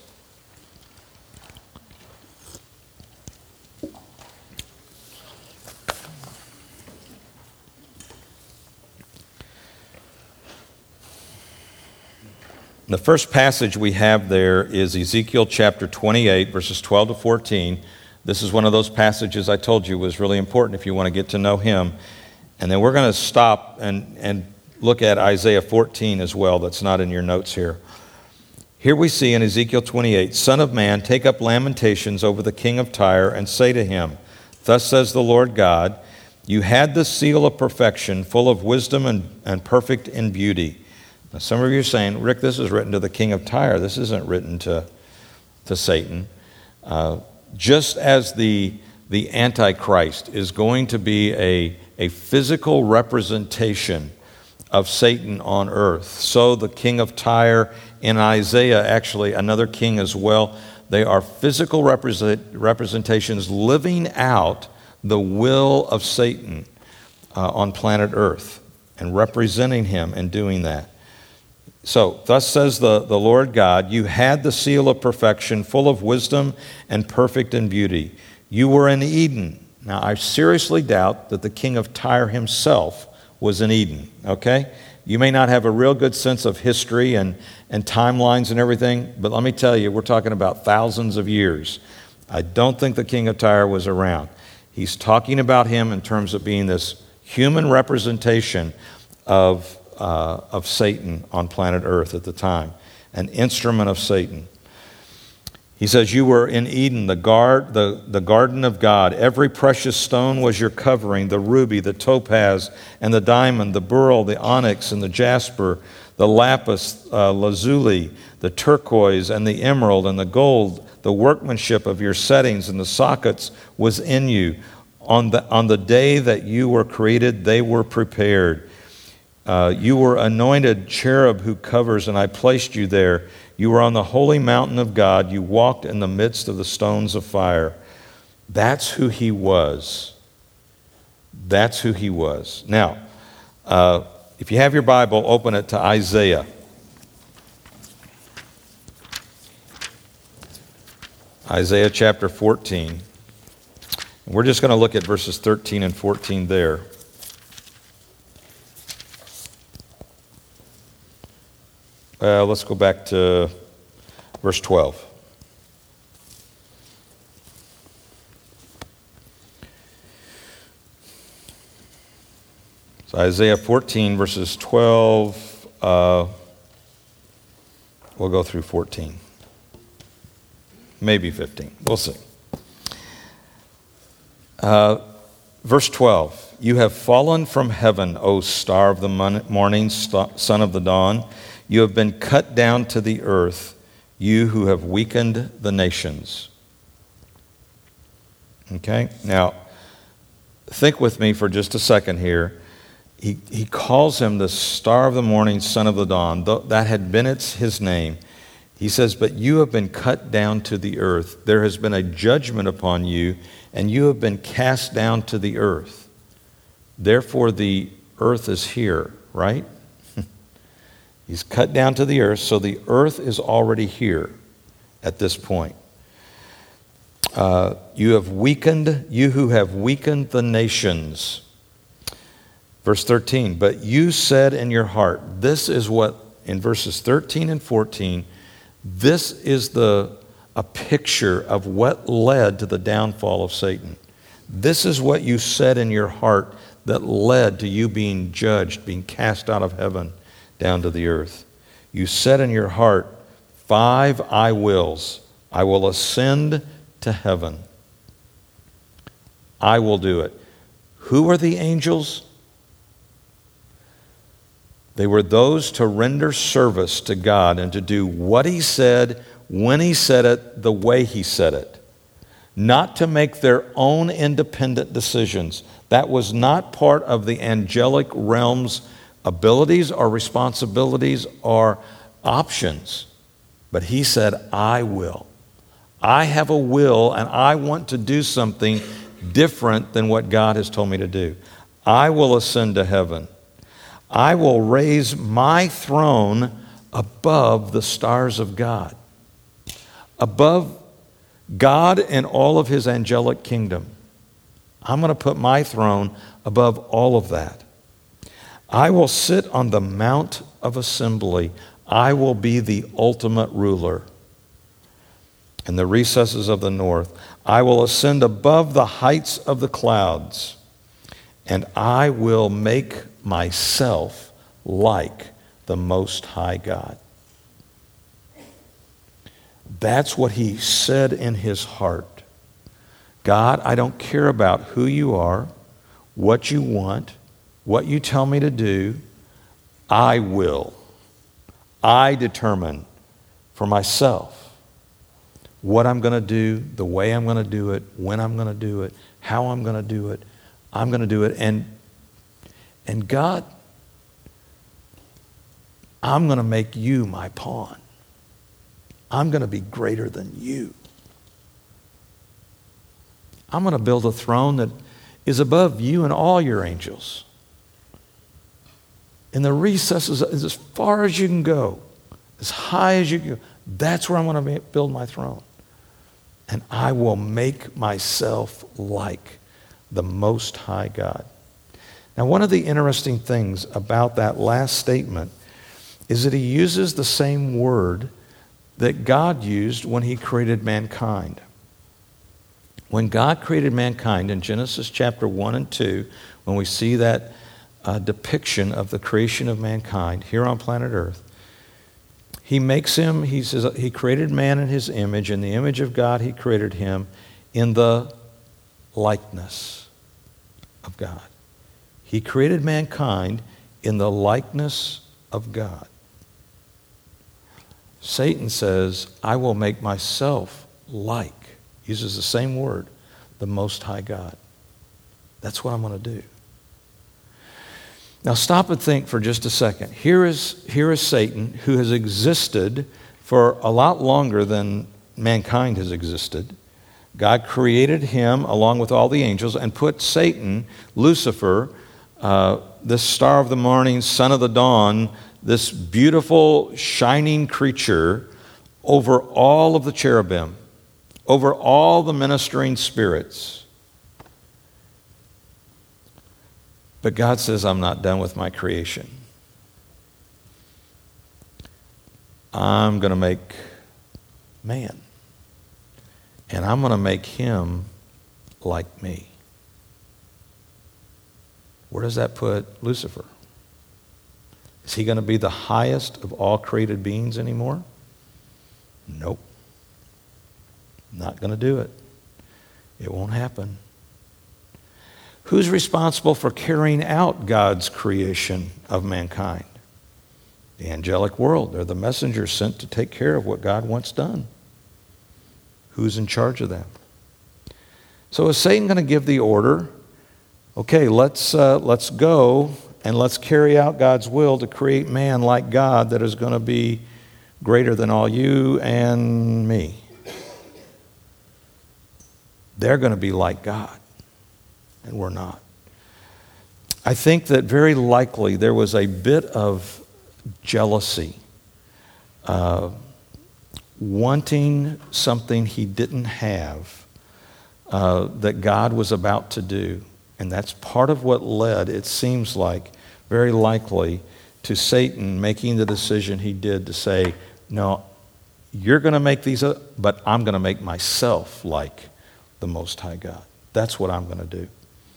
The first passage we have there is Ezekiel chapter twenty-eight, verses twelve to fourteen. This is one of those passages I told you was really important if you want to get to know him. And then we're going to stop and, and look at Isaiah fourteen as well. That's not in your notes here. Here we see in Ezekiel twenty-eight, Son of man, take up lamentations over the king of Tyre and say to him, Thus says the Lord God, you had the seal of perfection, full of wisdom and, and perfect in beauty. Now, some of you are saying, Rick, this is written to the king of Tyre. This isn't written to, to Satan. Uh, just as the, the Antichrist is going to be a, a physical representation of Satan on earth, so the king of Tyre in Isaiah, actually another king as well, they are physical represent, representations living out the will of Satan uh, on planet earth and representing him and doing that. So, thus says the, the Lord God, you had the seal of perfection, full of wisdom and perfect in beauty. You were in Eden. Now, I seriously doubt that the king of Tyre himself was in Eden, okay? You may not have a real good sense of history and, and timelines and everything, but let me tell you, we're talking about thousands of years. I don't think the king of Tyre was around. He's talking about him in terms of being this human representation of Uh, of Satan on planet Earth at the time, an instrument of Satan. He says, you were in Eden, the, guard, the, the garden of God. Every precious stone was your covering, the ruby, the topaz, and the diamond, the beryl, the onyx, and the jasper, the lapis uh, lazuli, the turquoise, and the emerald, and the gold. The workmanship of your settings and the sockets was in you. On the, on the day that you were created, they were prepared. Uh, you were anointed cherub who covers, and I placed you there. You were on the holy mountain of God. You walked in the midst of the stones of fire. That's who he was. That's who he was. Now, uh, if you have your Bible, open it to Isaiah. Isaiah chapter fourteen. And we're just going to look at verses thirteen and fourteen there. Uh, let's go back to verse twelve. So Isaiah fourteen, verses twelve, uh, we'll go through fourteen. Maybe fifteen. We'll see. Uh, verse twelve. You have fallen from heaven, O star of the morning, son of the dawn. You have been cut down to the earth, you who have weakened the nations. Okay? Now, think with me for just a second here. He, he calls him the star of the morning, son of the dawn. That had been its, his name. He says, but you have been cut down to the earth. There has been a judgment upon you, and you have been cast down to the earth. Therefore, the earth is here, right? He's cut down to the earth, so the earth is already here at this point. Uh, you have weakened, you who have weakened the nations. Verse thirteen, but you said in your heart, this is what, in verses thirteen and fourteen, this is the a picture of what led to the downfall of Satan. This is what you said in your heart that led to you being judged, being cast out of heaven down to the earth. You said in your heart, five I wills. I will ascend to heaven. I will do it. Who are the angels? They were those to render service to God and to do what he said, when he said it, the way he said it. Not to make their own independent decisions. That was not part of the angelic realm's abilities or responsibilities or options. But he said, I will. I have a will, and I want to do something different than what God has told me to do. I will ascend to heaven. I will raise my throne above the stars of God, above God and all of his angelic kingdom. I'm going to put my throne above all of that. I will sit on the Mount of Assembly. I will be the ultimate ruler. In the recesses of the north, I will ascend above the heights of the clouds, and I will make myself like the Most High God. That's what he said in his heart. God, I don't care about who you are, what you want, what you tell me to do. I will. I determine for myself what I'm going to do, the way I'm going to do it, when I'm going to do it, how I'm going to do it. I'm going to do it. And, and God, I'm going to make you my pawn. I'm going to be greater than you. I'm going to build a throne that is above you and all your angels. In the recesses, as far as you can go, as high as you can go, that's where I'm going to build my throne. And I will make myself like the Most High God. Now, one of the interesting things about that last statement is that he uses the same word that God used when he created mankind. When God created mankind in Genesis chapter one and two, when we see that uh, depiction of the creation of mankind here on planet Earth, he makes him, he says, he created man in his image. In the image of God, he created him in the likeness of God. He created mankind in the likeness of God. Satan says, I will make myself like, uses the same word, the Most High God. That's what I'm going to do. Now stop and think for just a second. Here is, here is Satan, who has existed for a lot longer than mankind has existed. God created him along with all the angels and put Satan, Lucifer, uh, this star of the morning, son of the dawn, this beautiful, shining creature over all of the cherubim, over all the ministering spirits. But God says, I'm not done with my creation. I'm going to make man. And I'm going to make him like me. Where does that put Lucifer? Is he going to be the highest of all created beings anymore? Nope. Not going to do it. It won't happen. Who's responsible for carrying out God's creation of mankind? The angelic world. They're the messengers sent to take care of what God wants done. Who's in charge of that? So is Satan going to give the order, okay, let's, uh, let's go and let's carry out God's will to create man like God that is going to be greater than all you and me? They're going to be like God. And we're not. I think that very likely there was a bit of jealousy, uh, wanting something he didn't have uh, that God was about to do. And that's part of what led, it seems like, very likely to Satan making the decision he did to say, no, you're going to make these, up, but I'm going to make myself like the Most High God. That's what I'm going to do.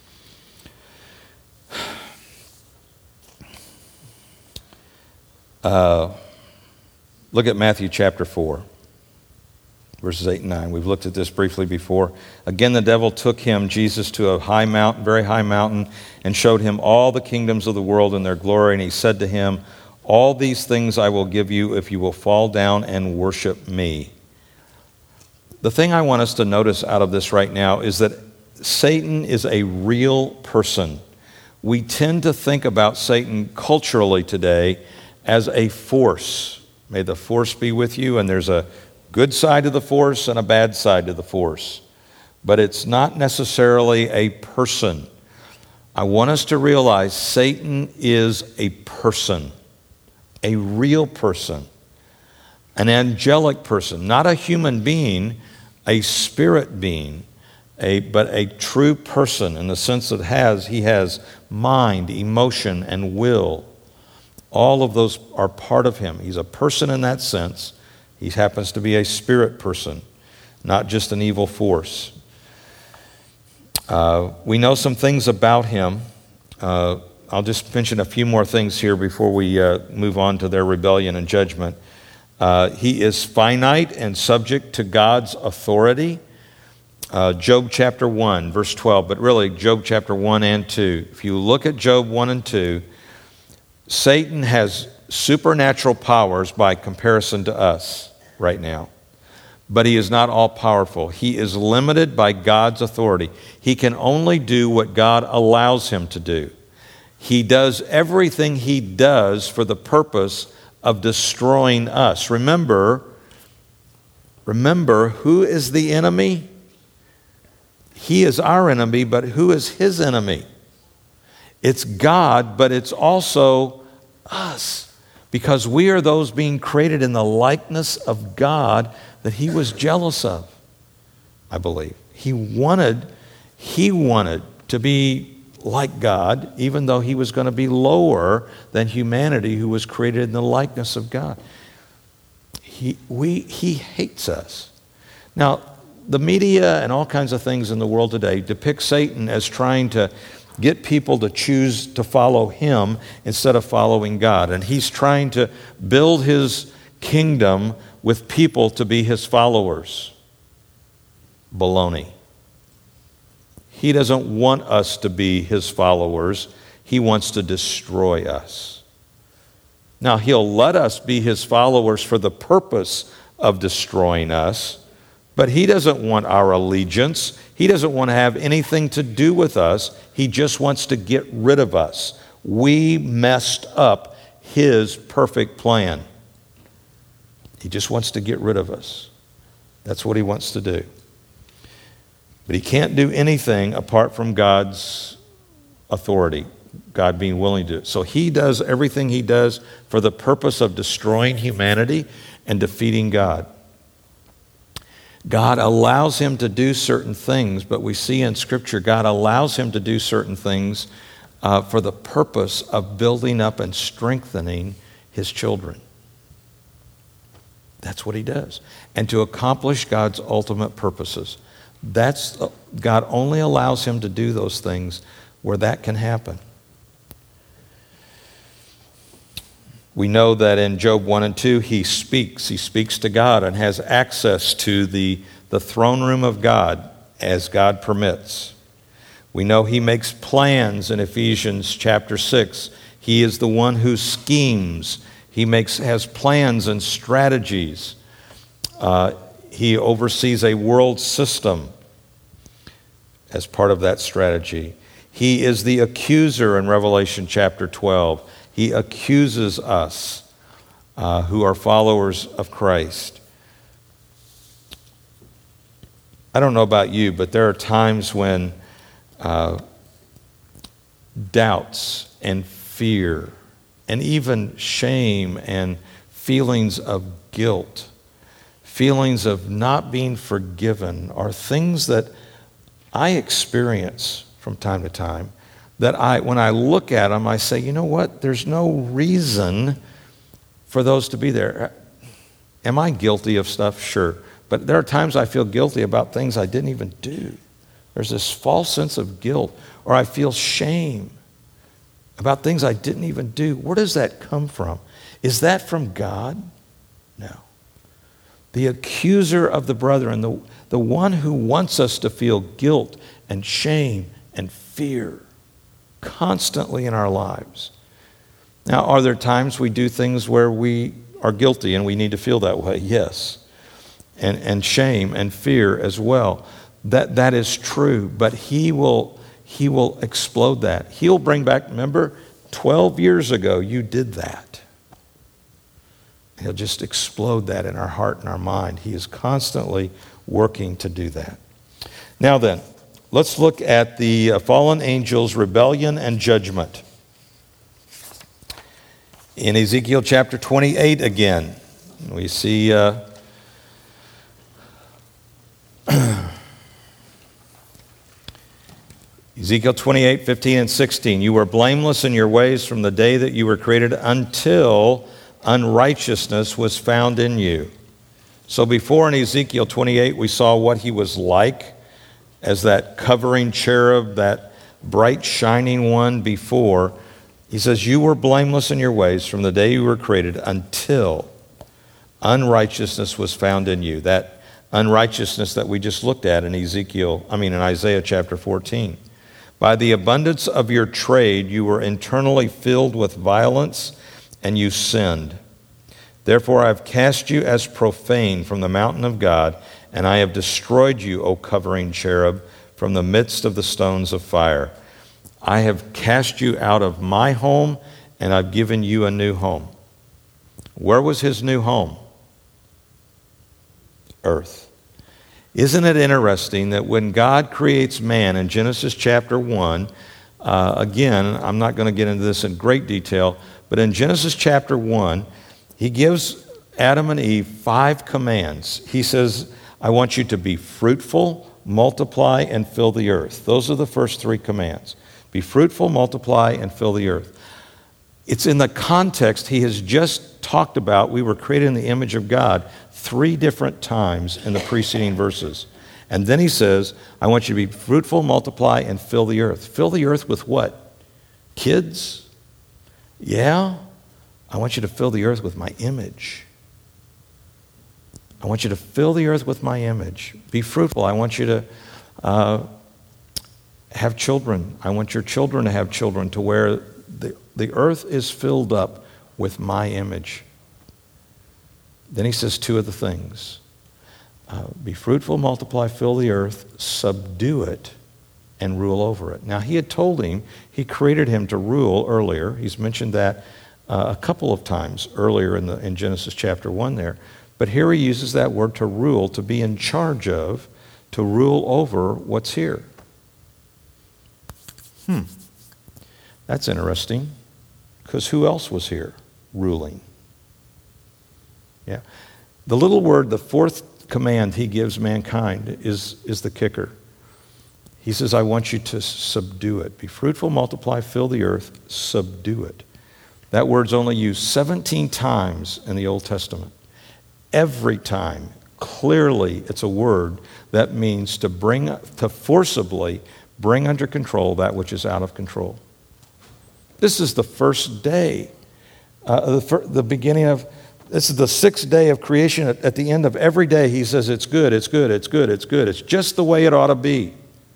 Uh, look at Matthew chapter four, verses eight and nine. We've looked at this briefly before. Again, the devil took him, Jesus, to a high mountain, very high mountain, and showed him all the kingdoms of the world and their glory. And he said to him, all these things I will give you if you will fall down and worship me. The thing I want us to notice out of this right now is that Satan is a real person. We tend to think about Satan culturally today as a force. May the force be with you. And there's a good side of the force and a bad side to the force. But it's not necessarily a person. I want us to realize Satan is a person, a real person, an angelic person, not a human being, a spirit being, a, but a true person in the sense that has, he has mind, emotion, and will. All of those are part of him. He's a person in that sense. He happens to be a spirit person, not just an evil force. Uh, we know some things about him. Uh, I'll just mention a few more things here before we uh, move on to their rebellion and judgment. Uh, he is finite and subject to God's authority. Uh, Job chapter one, verse twelve, but really Job chapter one and two. If you look at Job one and two, Satan has supernatural powers by comparison to us right now. But he is not all-powerful. He is limited by God's authority. He can only do what God allows him to do. He does everything he does for the purpose of destroying us. Remember, remember, who is the enemy? He is our enemy, but who is his enemy? It's God, but it's also us, because we are those being created in the likeness of God that he was jealous of, I believe. He wanted, he wanted to be like God, even though he was going to be lower than humanity who was created in the likeness of God. He, we, he hates us. Now, the media and all kinds of things in the world today depict Satan as trying to get people to choose to follow him instead of following God. And he's trying to build his kingdom with people to be his followers. Baloney. He doesn't want us to be his followers. He wants to destroy us. Now, he'll let us be his followers for the purpose of destroying us, but he doesn't want our allegiance. He doesn't want to have anything to do with us. He just wants to get rid of us. We messed up his perfect plan. He just wants to get rid of us. That's what he wants to do. But he can't do anything apart from God's authority, God being willing to do it. So he does everything he does for the purpose of destroying humanity and defeating God. God allows him to do certain things, but we see in Scripture God allows him to do certain things uh, for the purpose of building up and strengthening his children. That's what he does. And to accomplish God's ultimate purposes. That's God only allows him to do those things where that can happen. We know that in Job one and two, he speaks. He speaks to God and has access to the, the throne room of God as God permits. We know he makes plans in Ephesians chapter six. He is the one who schemes. He makes has plans and strategies. Uh, he oversees a world system as part of that strategy. He is the accuser in Revelation chapter twelve. He accuses us uh, who are followers of Christ. I don't know about you, but there are times when uh, doubts and fear and even shame and feelings of guilt, feelings of not being forgiven are things that I experience from time to time. That I, when I look at them, I say, you know what? There's no reason for those to be there. Am I guilty of stuff? Sure. But there are times I feel guilty about things I didn't even do. There's this false sense of guilt, or I feel shame about things I didn't even do. Where does that come from? Is that from God? No. The accuser of the brethren, the, the one who wants us to feel guilt and shame and fear constantly in our lives. Now, are there times we do things where we are guilty and we need to feel that way? Yes. And, and shame and fear as well. That, that is true, but he will, he will explode that. He'll bring back, remember, twelve years ago you did that. He'll just explode that in our heart and our mind. He is constantly working to do that. Now then, let's look at the fallen angels' rebellion and judgment. In Ezekiel chapter twenty-eight again, we see uh, Ezekiel twenty-eight, fifteen and sixteen. You were blameless in your ways from the day that you were created until unrighteousness was found in you. So before in Ezekiel twenty-eight, we saw what he was like as that covering cherub, that bright shining one before. He says, you were blameless in your ways from the day you were created until unrighteousness was found in you. That unrighteousness that we just looked at in Ezekiel, I mean in Isaiah chapter fourteen. By the abundance of your trade, you were internally filled with violence, and you sinned. Therefore I have cast you as profane from the mountain of God, and I have destroyed you, O covering cherub, from the midst of the stones of fire. I have cast you out of my home, and I've given you a new home. Where was his new home? Earth. Isn't it interesting that when God creates man in Genesis chapter one, uh, again, I'm not going to get into this in great detail, but in Genesis chapter one, he gives Adam and Eve five commands. He says, I want you to be fruitful, multiply, and fill the earth. Those are the first three commands. Be fruitful, multiply, and fill the earth. It's in the context he has just talked about. We were created in the image of God three different times in the preceding verses. And then he says, I want you to be fruitful, multiply, and fill the earth. Fill the earth with what? Kids? Yeah. I want you to fill the earth with my image. I want you to fill the earth with my image. Be fruitful. I want you to uh, have children. I want your children to have children to where the, the earth is filled up with my image. Then he says two of the things. Uh, be fruitful, multiply, fill the earth, subdue it, and rule over it. Now, he had told him, he created him to rule earlier. He's mentioned that uh, a couple of times earlier in, the, in Genesis chapter one there. But here he uses that word to rule, to be in charge of, to rule over what's here. Hmm. That's interesting, because who else was here ruling? Yeah. The little word, the fourth command he gives mankind is, is the kicker. He says, I want you to subdue it. Be fruitful, multiply, fill the earth, subdue it. That word's only used seventeen times in the Old Testament. Every time, clearly, it's a word that means to bring, to forcibly bring under control that which is out of control. This is the first day, uh, the, fir- the beginning of, this is the sixth day of creation. At, at the end of every day, he says, it's good, it's good, it's good, it's good. It's just the way it ought to be.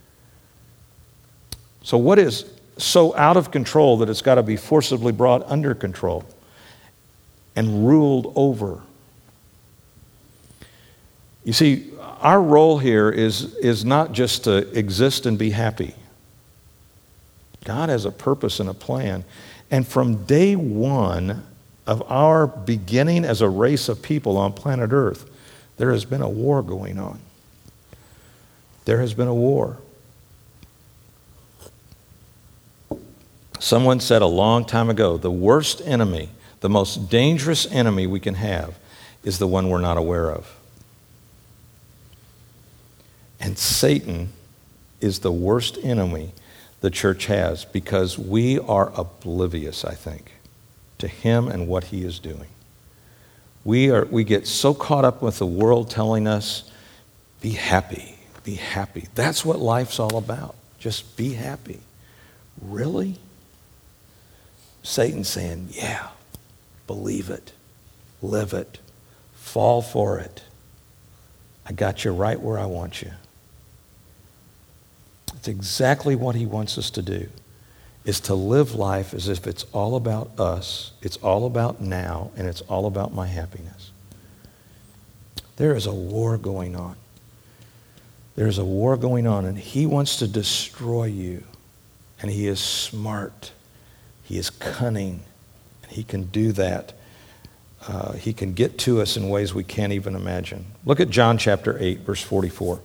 So what is so out of control that it's got to be forcibly brought under control and ruled over? You see, our role here is, is not just to exist and be happy. God has a purpose and a plan. And from day one of our beginning as a race of people on planet Earth, there has been a war going on. There has been a war. Someone said a long time ago, the worst enemy, the most dangerous enemy we can have is the one we're not aware of. And Satan is the worst enemy the church has because we are oblivious, I think, to him and what he is doing. We are we get so caught up with the world telling us, be happy, be happy. That's what life's all about. Just be happy. Really? Satan's saying, yeah, believe it, live it, fall for it. I got you right where I want you. It's exactly what he wants us to do, is to live life as if it's all about us, it's all about now, and it's all about my happiness. There is a war going on. There is a war going on, and he wants to destroy you. And he is smart. He is cunning. And he can do that uh, he can get to us in ways we can't even imagine. Look at John chapter eight, verse forty-four.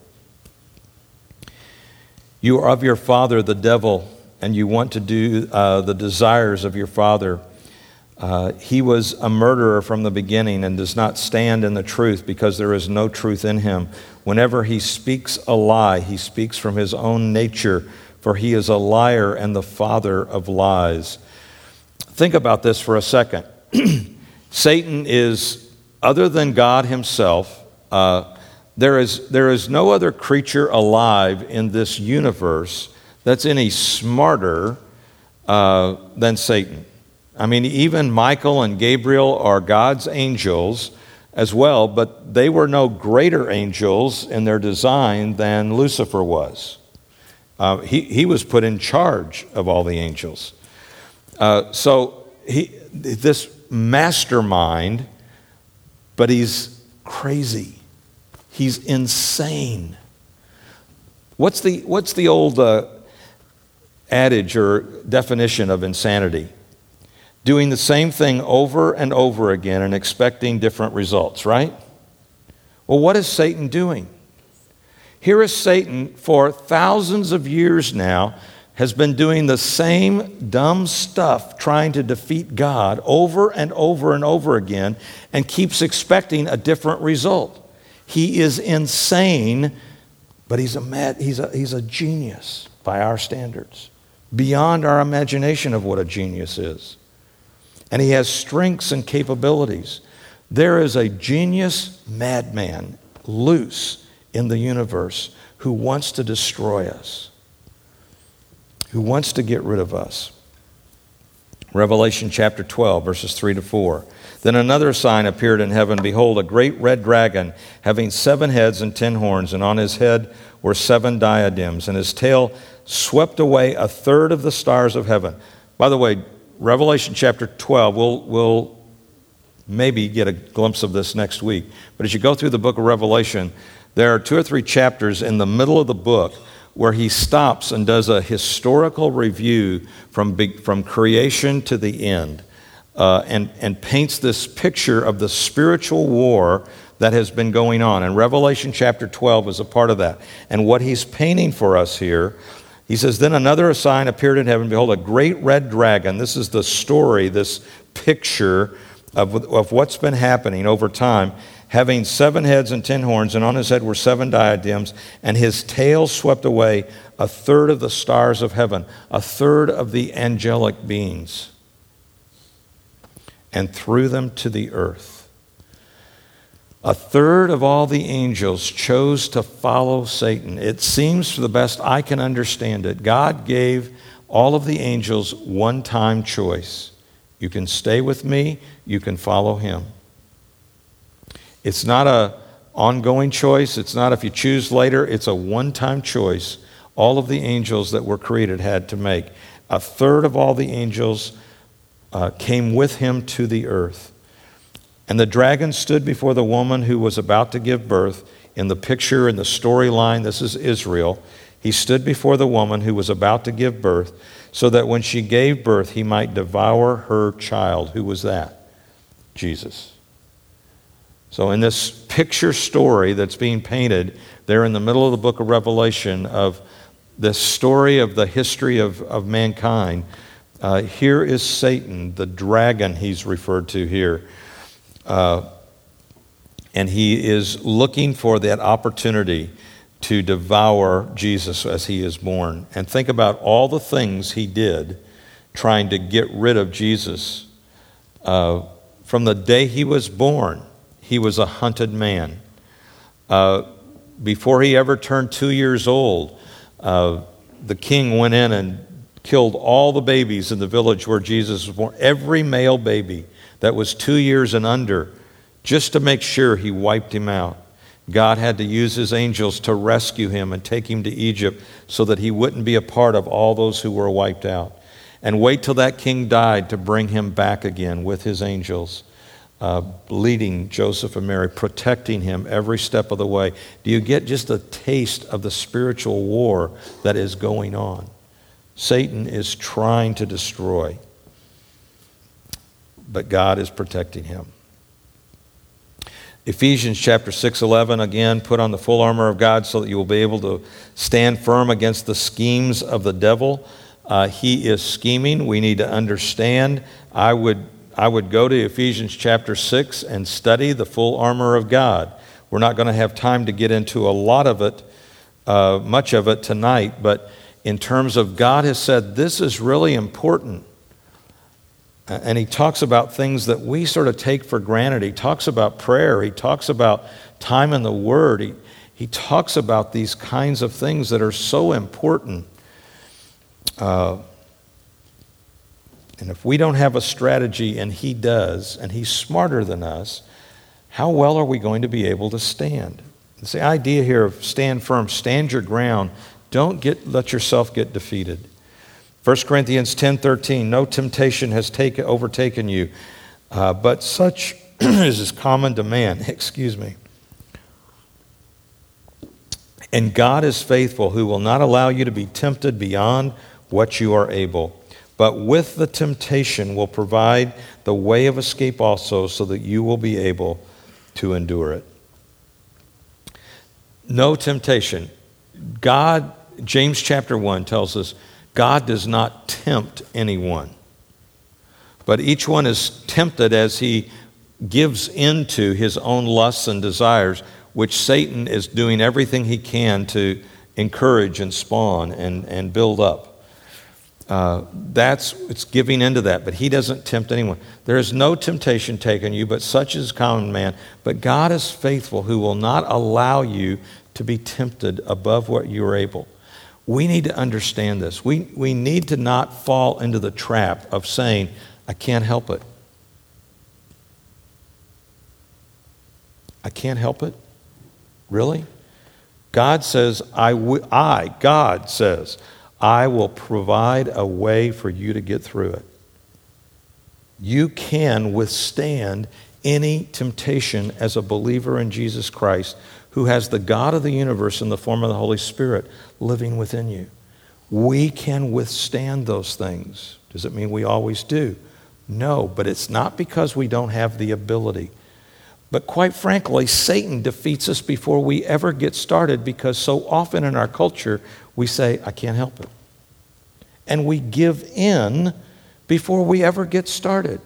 You are of your father, the devil, and you want to do uh, the desires of your father. Uh, he was a murderer from the beginning and does not stand in the truth because there is no truth in him. Whenever he speaks a lie, he speaks from his own nature, for he is a liar and the father of lies. Think about this for a second. Satan is, other than God himself, uh, there is, there is no other creature alive in this universe that's any smarter uh, than Satan. I mean, even Michael and Gabriel are God's angels as well, but they were no greater angels in their design than Lucifer was. Uh, he, he was put in charge of all the angels. Uh, so he, this mastermind, but he's crazy. He's insane. What's the, what's the old uh, adage or definition of insanity? Doing the same thing over and over again and expecting different results, right? Well, what is Satan doing? Here is Satan for thousands of years now, has been doing the same dumb stuff, trying to defeat God over and over and over again, and keeps expecting a different result. He is insane, but he's a mad, he's a, he's a genius by our standards, beyond our imagination of what a genius is. And he has strengths and capabilities. There is a genius madman loose in the universe who wants to destroy us, who wants to get rid of us. Revelation chapter twelve, verses three to four. Then another sign appeared in heaven. Behold, a great red dragon, having seven heads and ten horns, and on his head were seven diadems, and his tail swept away a third of the stars of heaven. By the way, Revelation chapter twelve, we'll, we'll maybe get a glimpse of this next week. But as you go through the book of Revelation, there are two or three chapters in the middle of the book where he stops and does a historical review from, from creation to the end, uh, and, and paints this picture of the spiritual war that has been going on. And Revelation chapter twelve is a part of that. And what he's painting for us here, he says, then another sign appeared in heaven. Behold, a great red dragon. This is the story, this picture of, of what's been happening over time, having seven heads and ten horns, and on his head were seven diadems, and his tail swept away a third of the stars of heaven, a third of the angelic beings, and threw them to the earth. A third of all the angels chose to follow Satan. It seems, for the best I can understand it, God gave all of the angels one-time choice. You can stay with me, you can follow him. It's not an ongoing choice. It's not if you choose later. It's a one-time choice all of the angels that were created had to make. A third of all the angels uh, came with him to the earth. And the dragon stood before the woman who was about to give birth. In the picture, in the storyline, this is Israel. He stood before the woman who was about to give birth, so that when she gave birth, he might devour her child. Who was that? Jesus. So in this picture story that's being painted there in the middle of the book of Revelation, of this story of the history of, of mankind, uh, here is Satan, the dragon he's referred to here. Uh, and he is looking for that opportunity to devour Jesus as he is born. And think about all the things he did trying to get rid of Jesus. Uh, from the day he was born, he was a hunted man. Uh, before he ever turned two years old, uh, the king went in and killed all the babies in the village where Jesus was born. Every male baby that was two years and under, just to make sure he wiped him out. God had to use his angels to rescue him and take him to Egypt so that he wouldn't be a part of all those who were wiped out. And wait till that king died to bring him back again with his angels, uh, leading Joseph and Mary, protecting him every step of the way. Do you get just a taste of the spiritual war that is going on? Satan is trying to destroy, but God is protecting him. Ephesians chapter six eleven, again, put on the full armor of God so that you will be able to stand firm against the schemes of the devil. Uh, he is scheming. We need to understand. I would, I would go to Ephesians chapter six and study the full armor of God. We're not going to have time to get into a lot of it, uh, much of it tonight, but in terms of God has said this is really important. And he talks about things that we sort of take for granted. He talks about prayer. He talks about time in the Word. He, he talks about these kinds of things that are so important. Uh, and if we don't have a strategy, and he does, and he's smarter than us, how well are we going to be able to stand? It's the idea here of stand firm, stand your ground. Don't get let yourself get defeated. First Corinthians ten thirteen, no temptation has taken, overtaken you, uh, but such is common to man. Excuse me. And God is faithful, who will not allow you to be tempted beyond what you are able, but with the temptation will provide the way of escape also, so that you will be able to endure it. No temptation. God, James chapter one tells us, God does not tempt anyone, but each one is tempted as he gives into his own lusts and desires, which Satan is doing everything he can to encourage and spawn and, and build up. Uh, that's, it's giving into that, but he doesn't tempt anyone. There is no temptation taken you, but such is common man. But God is faithful, who will not allow you to be tempted above what you are able. We need to understand this. We, we need to not fall into the trap of saying, I can't help it. I can't help it? Really? God says, I, w- I, God says, I will provide a way for you to get through it. You can withstand any temptation as a believer in Jesus Christ, who has the God of the universe in the form of the Holy Spirit living within you. We can withstand those things. Does it mean we always do? No, but it's not because we don't have the ability. But quite frankly, Satan defeats us before we ever get started, because so often in our culture we say, I can't help it. And we give in before we ever get started.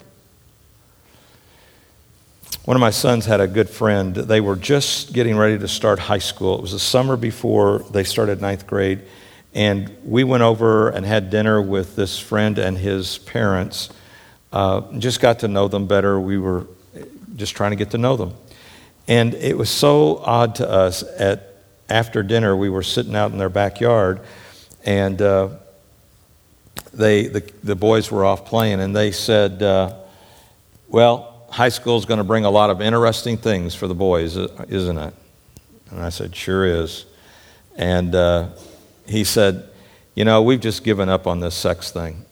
One of my sons had a good friend. They were just getting ready to start high school. It was the summer before they started ninth grade. And we went over and had dinner with this friend and his parents. Uh, just got to know them better. We were just trying to get to know them. And it was so odd to us. At after dinner, we were sitting out in their backyard, and uh, they the, the boys were off playing, and they said, uh, well, high school is going to bring a lot of interesting things for the boys, isn't it? And I said, sure is. And uh, he said, you know, we've just given up on this sex thing.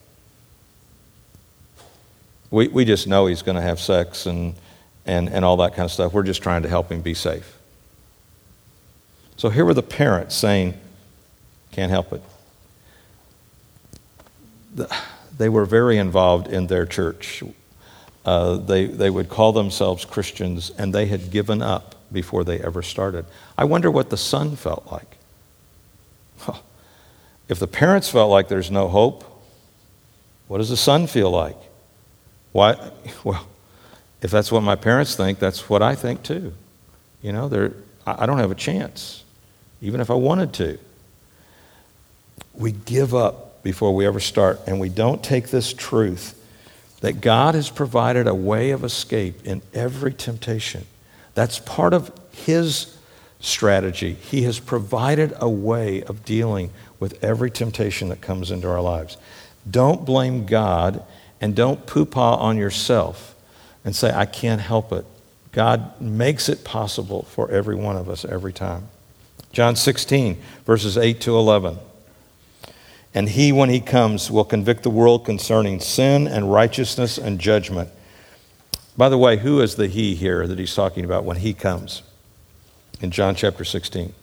We we just know he's going to have sex and, and, and all that kind of stuff. We're just trying to help him be safe. So here were the parents saying, can't help it. The, they were very involved in their church. Uh, they, they would call themselves Christians, and they had given up before they ever started. I wonder what the son felt like. Huh. If the parents felt like there's no hope, what does the son feel like? Why? Well, if that's what my parents think, that's what I think too. You know, they're, I don't have a chance, even if I wanted to. We give up before we ever start, and we don't take this truth that God has provided a way of escape in every temptation. That's part of his strategy. He has provided a way of dealing with every temptation that comes into our lives. Don't blame God, and don't poo-pah on yourself and say, I can't help it. God makes it possible for every one of us every time. John sixteen, verses eight to eleven. And he, when he comes, will convict the world concerning sin and righteousness and judgment. By the way, who is the he here that he's talking about when he comes in John chapter sixteen?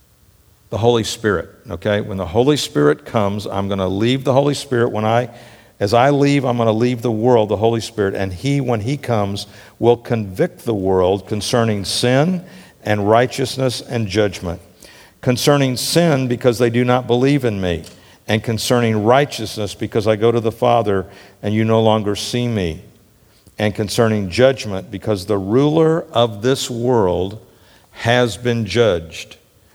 The Holy Spirit, okay? When the Holy Spirit comes, I'm going to leave the Holy Spirit when I As I leave, I'm going to leave the world, the Holy Spirit, and he, when he comes, will convict the world concerning sin and righteousness and judgment. Concerning sin, because they do not believe in me, and concerning righteousness, because I go to the Father and you no longer see me, and concerning judgment, because the ruler of this world has been judged.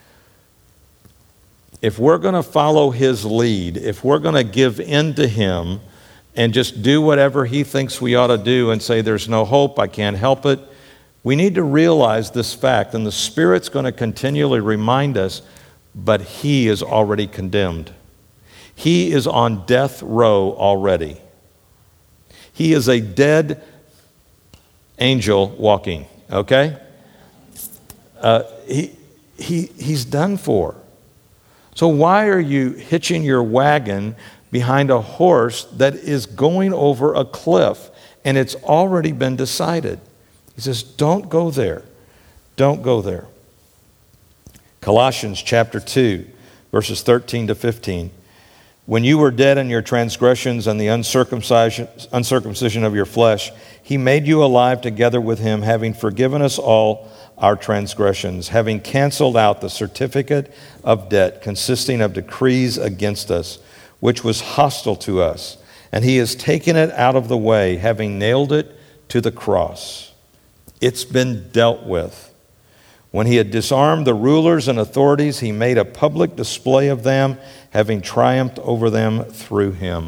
If we're going to follow his lead, if we're going to give in to him and just do whatever he thinks we ought to do and say there's no hope, I can't help it, we need to realize this fact, and the Spirit's going to continually remind us, but he is already condemned. He is on death row already. He is a dead angel walking, okay? Uh, he, he, he's done for. So why are you hitching your wagon behind a horse that is going over a cliff and it's already been decided? He says, don't go there. Don't go there. Colossians chapter two, verses thirteen to fifteen. When you were dead in your transgressions and the uncircumcision, uncircumcision of your flesh, he made you alive together with him, having forgiven us all our transgressions, having canceled out the certificate of debt consisting of decrees against us, which was hostile to us. And he has taken it out of the way, having nailed it to the cross. It's been dealt with. When he had disarmed the rulers and authorities, he made a public display of them, having triumphed over them through him.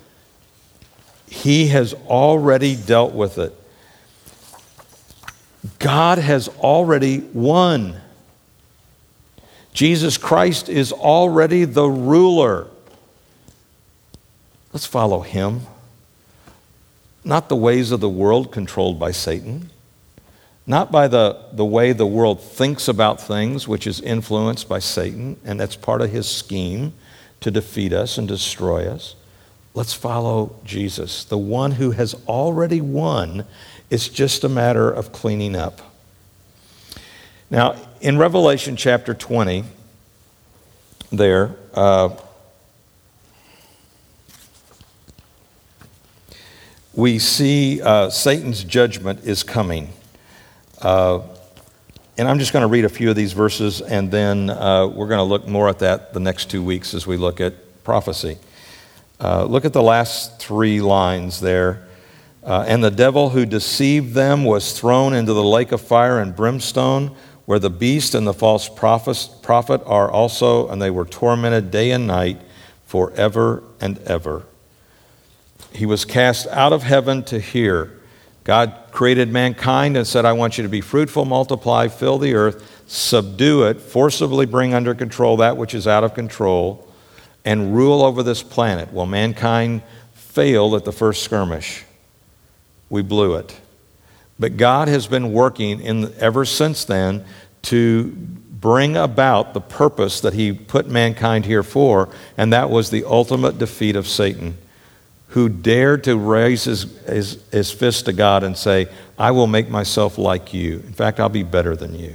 He has already dealt with it. God has already won. Jesus Christ is already the ruler. Let's follow him. Not the ways of the world controlled by Satan. Not by the, the way the world thinks about things, which is influenced by Satan, and that's part of his scheme to defeat us and destroy us. Let's follow Jesus, the one who has already won. It's just a matter of cleaning up. Now, in Revelation chapter twenty, there, uh, we see uh, Satan's judgment is coming. Uh, and I'm just going to read a few of these verses, and then uh, we're going to look more at that the next two weeks as we look at prophecy. Uh, look at the last three lines there. Uh, and the devil who deceived them was thrown into the lake of fire and brimstone, where the beast and the false prophet, prophet are also, and they were tormented day and night forever and ever. He was cast out of heaven to here. God created mankind and said, I want you to be fruitful, multiply, fill the earth, subdue it, forcibly bring under control that which is out of control, and rule over this planet. Well, mankind failed at the first skirmish. We blew it. But God has been working in ever since then to bring about the purpose that he put mankind here for, and that was the ultimate defeat of Satan, who dared to raise his, his, his fist to God and say, I will make myself like you. In fact, I'll be better than you.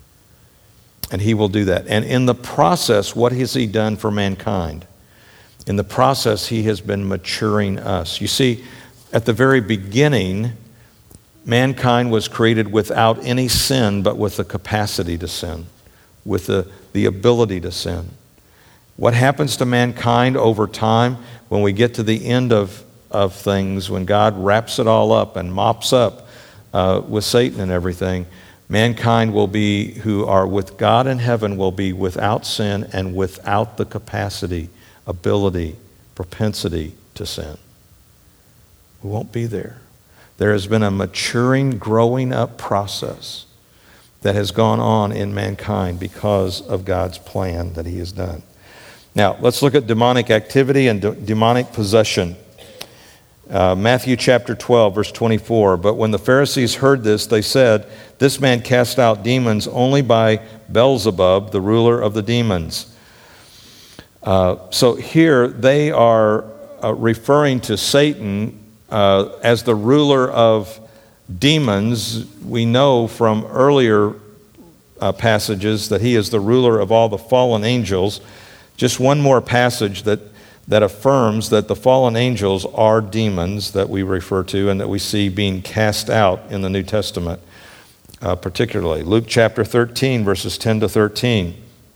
And he will do that. And in the process, what has he done for mankind? In the process, he has been maturing us. You see, at the very beginning, mankind was created without any sin, but with the capacity to sin, with the, the ability to sin. What happens to mankind over time when we get to the end of, of things, when God wraps it all up and mops up uh, with Satan and everything, mankind will be, who are with God in heaven, will be without sin and without the capacity, ability, propensity to sin. We won't be there. There has been a maturing, growing up process that has gone on in mankind because of God's plan that he has done. Now, let's look at demonic activity and de- demonic possession. Uh, Matthew chapter twelve, verse twenty-four. But when the Pharisees heard this, they said, this man cast out demons only by Beelzebub, the ruler of the demons. Uh, so here they are uh, referring to Satan uh, as the ruler of demons. We know from earlier uh, passages that he is the ruler of all the fallen angels. Just one more passage that, that affirms that the fallen angels are demons that we refer to and that we see being cast out in the New Testament, uh, particularly. Luke chapter thirteen, verses ten to thirteen.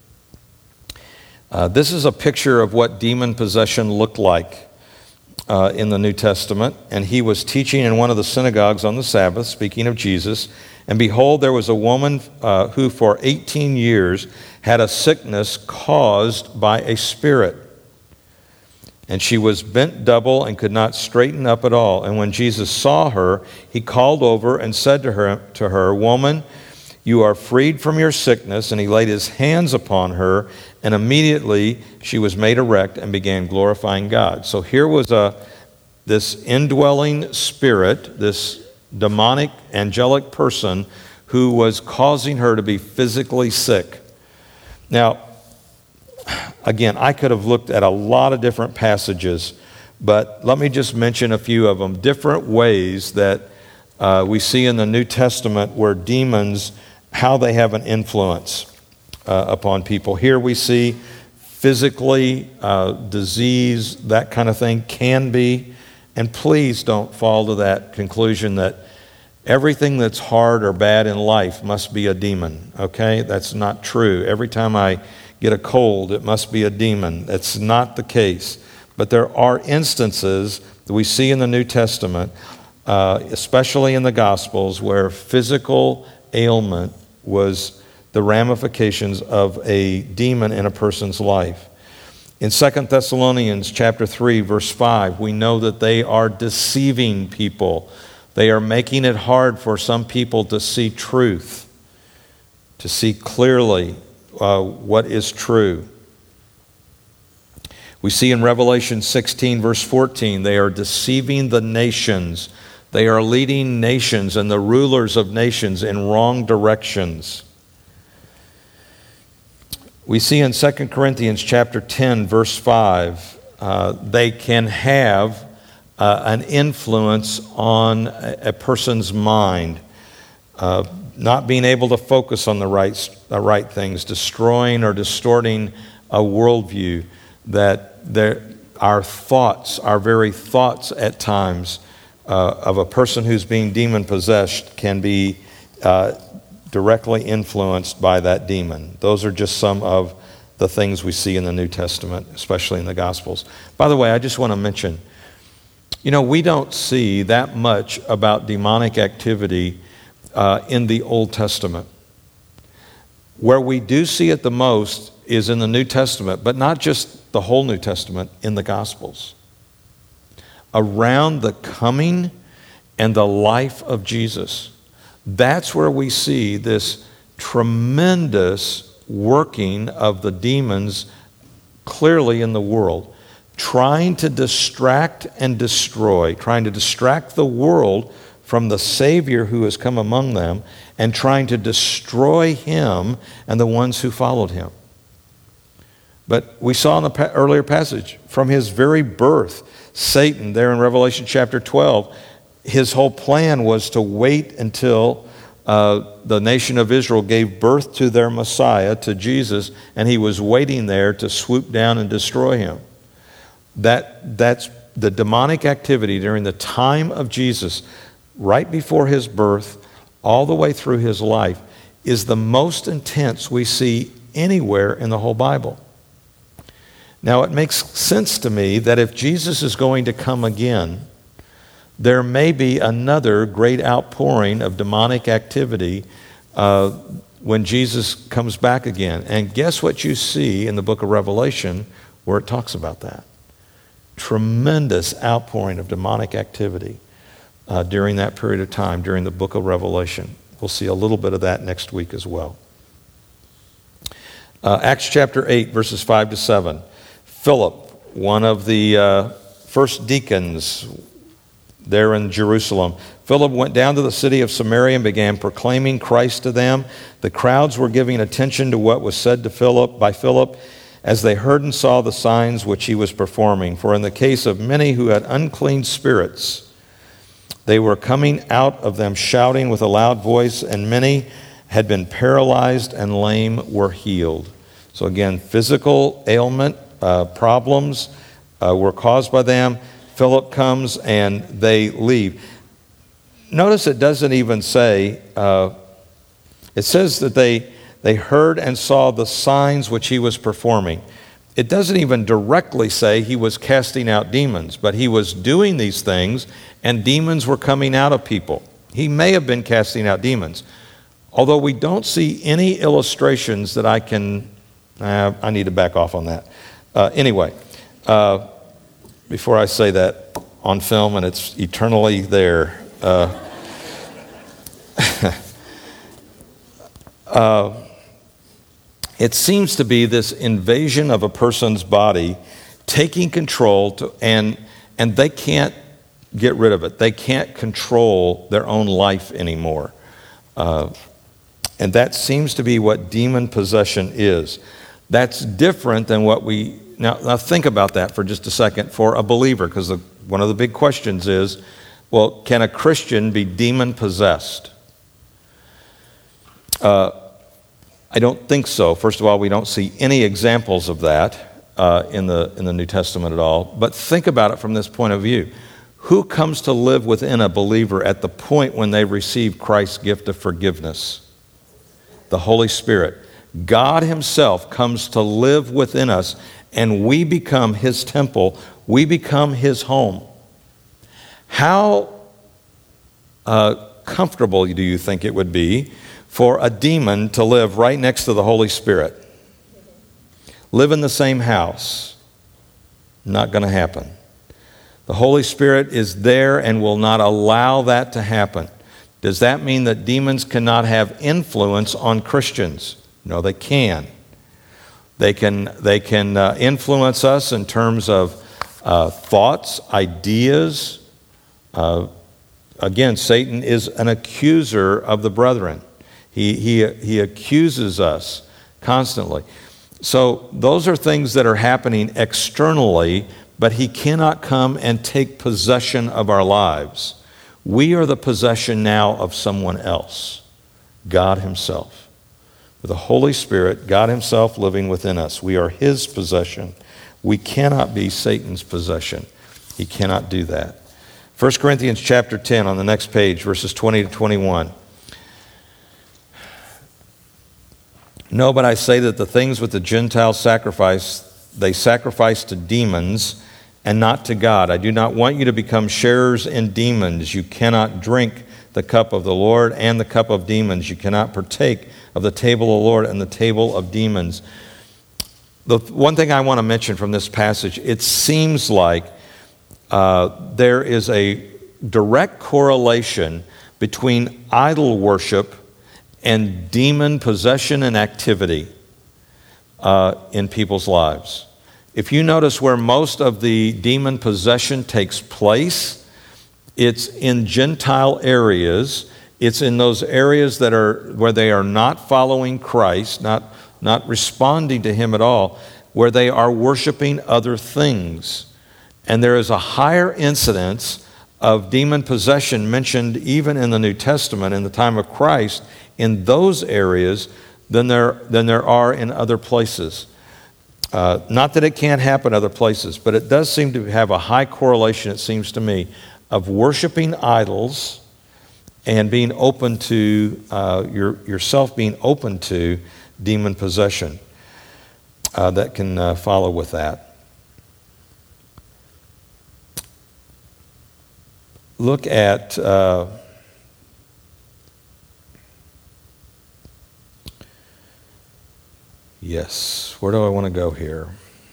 Uh, this is a picture of what demon possession looked like uh, in the New Testament. And he was teaching in one of the synagogues on the Sabbath, speaking of Jesus. And behold, there was a woman uh, who for eighteen years had a sickness caused by a spirit. And she was bent double and could not straighten up at all. And when Jesus saw her, he called over and said to her, to her, "Woman, you are freed from your sickness." And he laid his hands upon her, and immediately she was made erect and began glorifying God. So here was a this indwelling spirit, this demonic, angelic person who was causing her to be physically sick. Now, again, I could have looked at a lot of different passages, but let me just mention a few of them. Different ways that uh, we see in the New Testament where demons, how they have an influence uh, upon people. Here we see physically, uh, disease, that kind of thing can be. And please don't fall to that conclusion that everything that's hard or bad in life must be a demon, okay? That's not true. Every time I get a cold, it must be a demon. That's not the case. But there are instances that we see in the New Testament, uh, especially in the Gospels, where physical ailment was the ramifications of a demon in a person's life. In Second Thessalonians chapter three, verse five, we know that they are deceiving people. They are making it hard for some people to see truth, to see clearly uh, what is true. We see in Revelation sixteen, verse fourteen, they are deceiving the nations. They are leading nations and the rulers of nations in wrong directions. We see in Second Corinthians chapter ten, verse five, uh, they can have uh, an influence on a, a person's mind, uh, not being able to focus on the right, the right things, destroying or distorting a worldview, that there, our thoughts, our very thoughts at times uh, of a person who's being demon-possessed can be uh, directly influenced by that demon. Those are just some of the things we see in the New Testament, especially in the Gospels. By the way, I just want to mention, you know, we don't see that much about demonic activity uh, in the Old Testament. Where we do see it the most is in the New Testament, but not just the whole New Testament, in the Gospels. Around the coming and the life of Jesus. That's where we see this tremendous working of the demons clearly in the world, trying to distract and destroy, trying to distract the world from the Savior who has come among them, and trying to destroy him and the ones who followed him. But we saw in the pa- earlier passage, from his very birth, Satan, there in Revelation chapter twelve, his whole plan was to wait until uh, the nation of Israel gave birth to their Messiah, to Jesus, and he was waiting there to swoop down and destroy him. That, that's the demonic activity during the time of Jesus, right before his birth, all the way through his life, is the most intense we see anywhere in the whole Bible. Now, it makes sense to me that if Jesus is going to come again, there may be another great outpouring of demonic activity uh, when Jesus comes back again. And guess what you see in the book of Revelation where it talks about that? Tremendous outpouring of demonic activity uh, during that period of time, during the book of Revelation. We'll see a little bit of that next week as well. Uh, Acts chapter eight, verses five to seven. Philip, one of the uh, first deacons there in Jerusalem, Philip went down to the city of Samaria and began proclaiming Christ to them. The crowds were giving attention to what was said to Philip by Philip as they heard and saw the signs which he was performing. For in the case of many who had unclean spirits, they were coming out of them shouting with a loud voice, and many had been paralyzed and lame were healed. So again, physical ailment, Uh, problems, uh, were caused by them. Philip comes and they leave. Notice it doesn't even say, uh, it says that they, they heard and saw the signs which he was performing. It doesn't even directly say he was casting out demons, but he was doing these things and demons were coming out of people. He may have been casting out demons, although we don't see any illustrations that I can, uh, I need to back off on that. Uh, anyway, uh, before I say that on film and it's eternally there, uh, uh, it seems to be this invasion of a person's body, taking control, to, and and they can't get rid of it. They can't control their own life anymore. Uh, and that seems to be what demon possession is. That's different than what we... Now, now think about that for just a second for a believer, because one of the big questions is, well, can a Christian be demon possessed? Uh, I don't think so. First of all, we don't see any examples of that uh, in the in the New Testament at all. But think about it from this point of view. Who comes to live within a believer at the point when they receive Christ's gift of forgiveness? The Holy Spirit. God Himself comes to live within us, and we become His temple. We become His home. How uh, comfortable do you think it would be for a demon to live right next to the Holy Spirit? Live in the same house. Not going to happen. The Holy Spirit is there and will not allow that to happen. Does that mean that demons cannot have influence on Christians? No, they can. They can, they can uh, influence us in terms of uh, thoughts, ideas. Uh, again, Satan is an accuser of the brethren. He, he, he accuses us constantly. So those are things that are happening externally, but he cannot come and take possession of our lives. We are the possession now of someone else, God Himself. With the Holy Spirit, God Himself living within us. We are His possession. We cannot be Satan's possession. He cannot do that. First Corinthians chapter ten on the next page, verses twenty to twenty-one. No, but I say that the things which the Gentiles sacrifice, they sacrifice to demons and not to God. I do not want you to become sharers in demons. You cannot drink the cup of the Lord and the cup of demons. You cannot partake of the table of the Lord and the table of demons. The one thing I want to mention from this passage, it seems like uh, there is a direct correlation between idol worship and demon possession and activity uh, in people's lives. If you notice where most of the demon possession takes place, it's in Gentile areas. It's in those areas that are where they are not following Christ, not, not responding to Him at all, where they are worshiping other things. And there is a higher incidence of demon possession mentioned even in the New Testament in the time of Christ in those areas than there, than there are in other places. Uh, not that it can't happen other places, but it does seem to have a high correlation, it seems to me, of worshiping idols and being open to, uh, your, yourself being open to demon possession uh, that can uh, follow with that. Look at... Uh, Yes, where do I want to go here?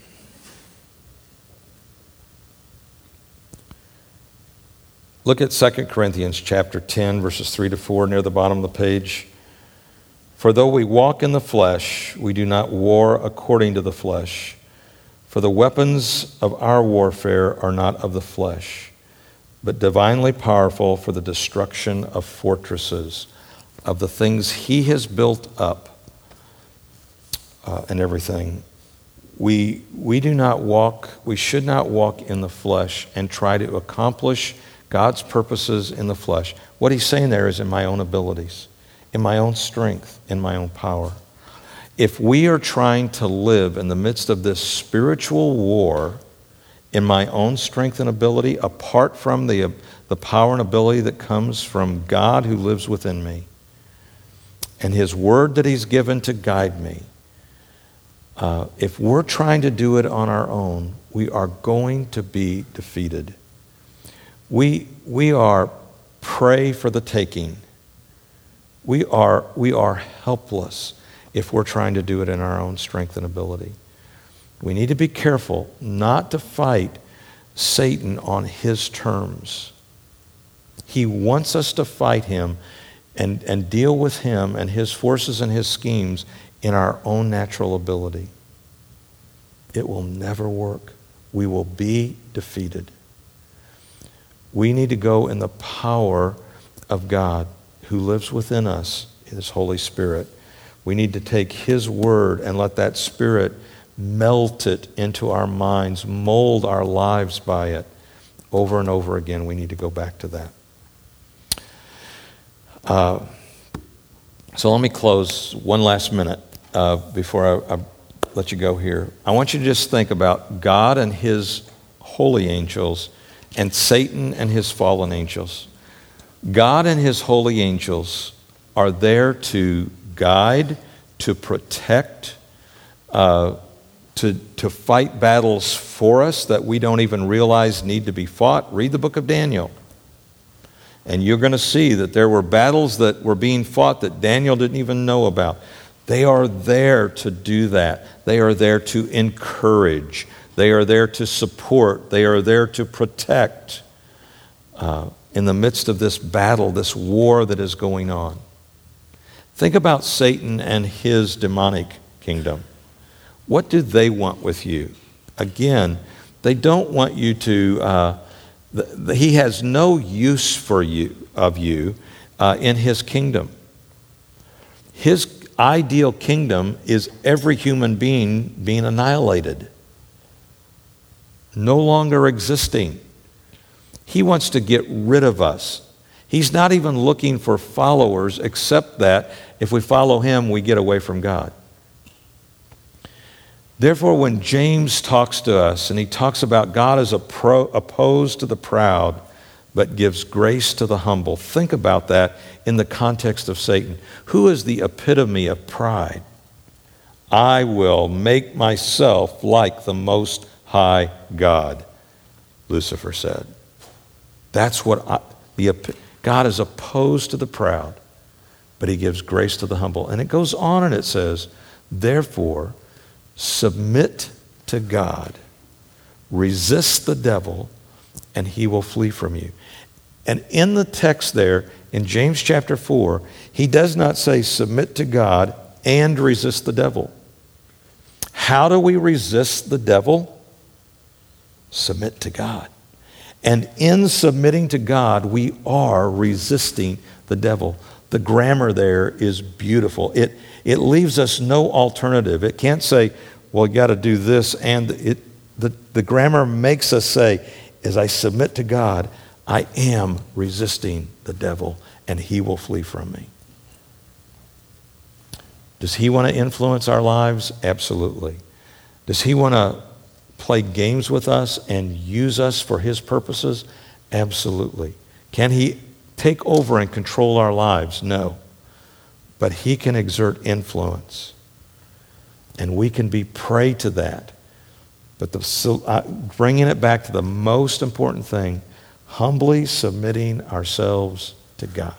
Look at Second Corinthians chapter ten, verses three to four, near the bottom of the page. For though we walk in the flesh, we do not war according to the flesh. For the weapons of our warfare are not of the flesh, but divinely powerful for the destruction of fortresses, of the things He has built up. Uh, and everything. We, we do not walk, we should not walk in the flesh and try to accomplish God's purposes in the flesh. What he's saying there is in my own abilities, in my own strength, in my own power. If we are trying to live in the midst of this spiritual war, in my own strength and ability, apart from the, the power and ability that comes from God who lives within me and His Word that He's given to guide me. Uh, if we're trying to do it on our own, we are going to be defeated. We, we are prey for the taking. We are, we are helpless if we're trying to do it in our own strength and ability. We need to be careful not to fight Satan on his terms. He wants us to fight him and, and deal with him and his forces and his schemes in our own natural ability. It will never work. We will be defeated. We need to go in the power of God who lives within us, His Holy Spirit. We need to take His Word and let that Spirit melt it into our minds, mold our lives by it. Over and over again, we need to go back to that. Uh, so let me close one last minute uh, before I, I let you go here. I want you to just think about God and His holy angels and Satan and his fallen angels. God and His holy angels are there to guide, to protect, uh, to, to fight battles for us that we don't even realize need to be fought. Read the book of Daniel. And you're going to see that there were battles that were being fought that Daniel didn't even know about. They are there to do that. They are there to encourage. They are there to support. They are there to protect uh, in the midst of this battle, this war that is going on. Think about Satan and his demonic kingdom. What do they want with you? Again, they don't want you to, uh, the, the, he has no use for you, of you uh, in his kingdom. His ideal kingdom is every human being being annihilated, no longer existing. He wants to get rid of us. He's not even looking for followers, except that if we follow him, we get away from God. Therefore, when James talks to us, and he talks about God as a pro, opposed to the proud, but gives grace to the humble, think about that in the context of Satan. Who is the epitome of pride? I will make myself like the Most High God, Lucifer said. That's what I, the God is opposed to the proud, but he gives grace to the humble. And it goes on and it says, therefore, submit to God, resist the devil, and he will flee from you. And in the text there, in James chapter four, he does not say submit to God and resist the devil. How do we resist the devil? Submit to God. And in submitting to God, we are resisting the devil. The grammar there is beautiful. It, it leaves us no alternative. It can't say, well, you got to do this. And it, the, the grammar makes us say, as I submit to God, I am resisting the devil, and he will flee from me. Does he want to influence our lives? Absolutely. Does he want to play games with us and use us for his purposes? Absolutely. Can he take over and control our lives? No. But he can exert influence. And we can be prey to that. But the, so, uh, bringing it back to the most important thing, humbly submitting ourselves to God.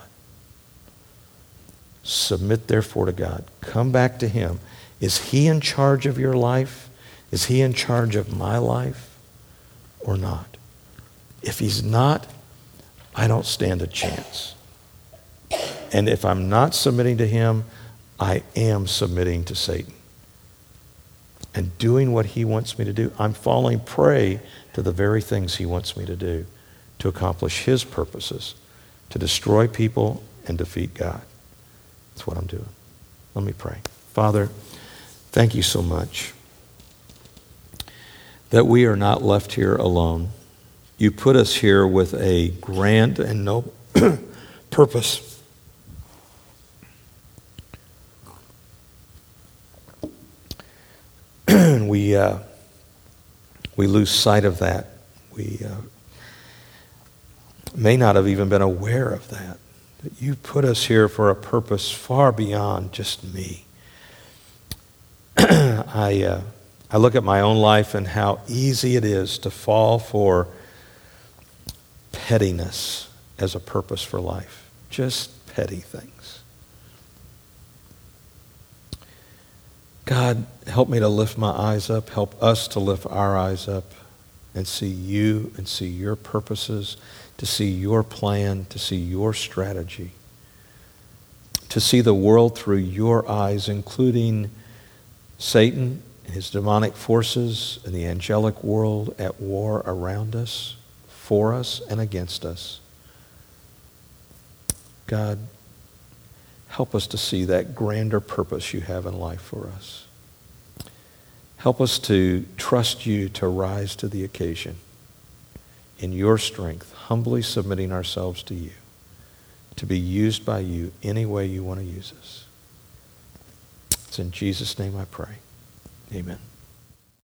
Submit therefore to God. Come back to him. Is he in charge of your life? Is he in charge of my life or not? If he's not, I don't stand a chance. And if I'm not submitting to him, I am submitting to Satan. And doing what he wants me to do, I'm falling prey to the very things he wants me to do to accomplish his purposes, to destroy people and defeat God. That's what I'm doing. Let me pray. Father, thank you so much that we are not left here alone. You put us here with a grand and noble purpose. we uh, we lose sight of that. We uh, may not have even been aware of that. That you put us here for a purpose far beyond just me. I, uh, I look at my own life and how easy it is to fall for pettiness as a purpose for life. Just petty things. God, help me to lift my eyes up. Help us to lift our eyes up and see you and see your purposes, to see your plan, to see your strategy, to see the world through your eyes, including Satan and his demonic forces and the angelic world at war around us, for us and against us. God, help us to see that grander purpose you have in life for us. Help us to trust you to rise to the occasion in your strength, humbly submitting ourselves to you, to be used by you any way you want to use us. It's in Jesus' name I pray. Amen.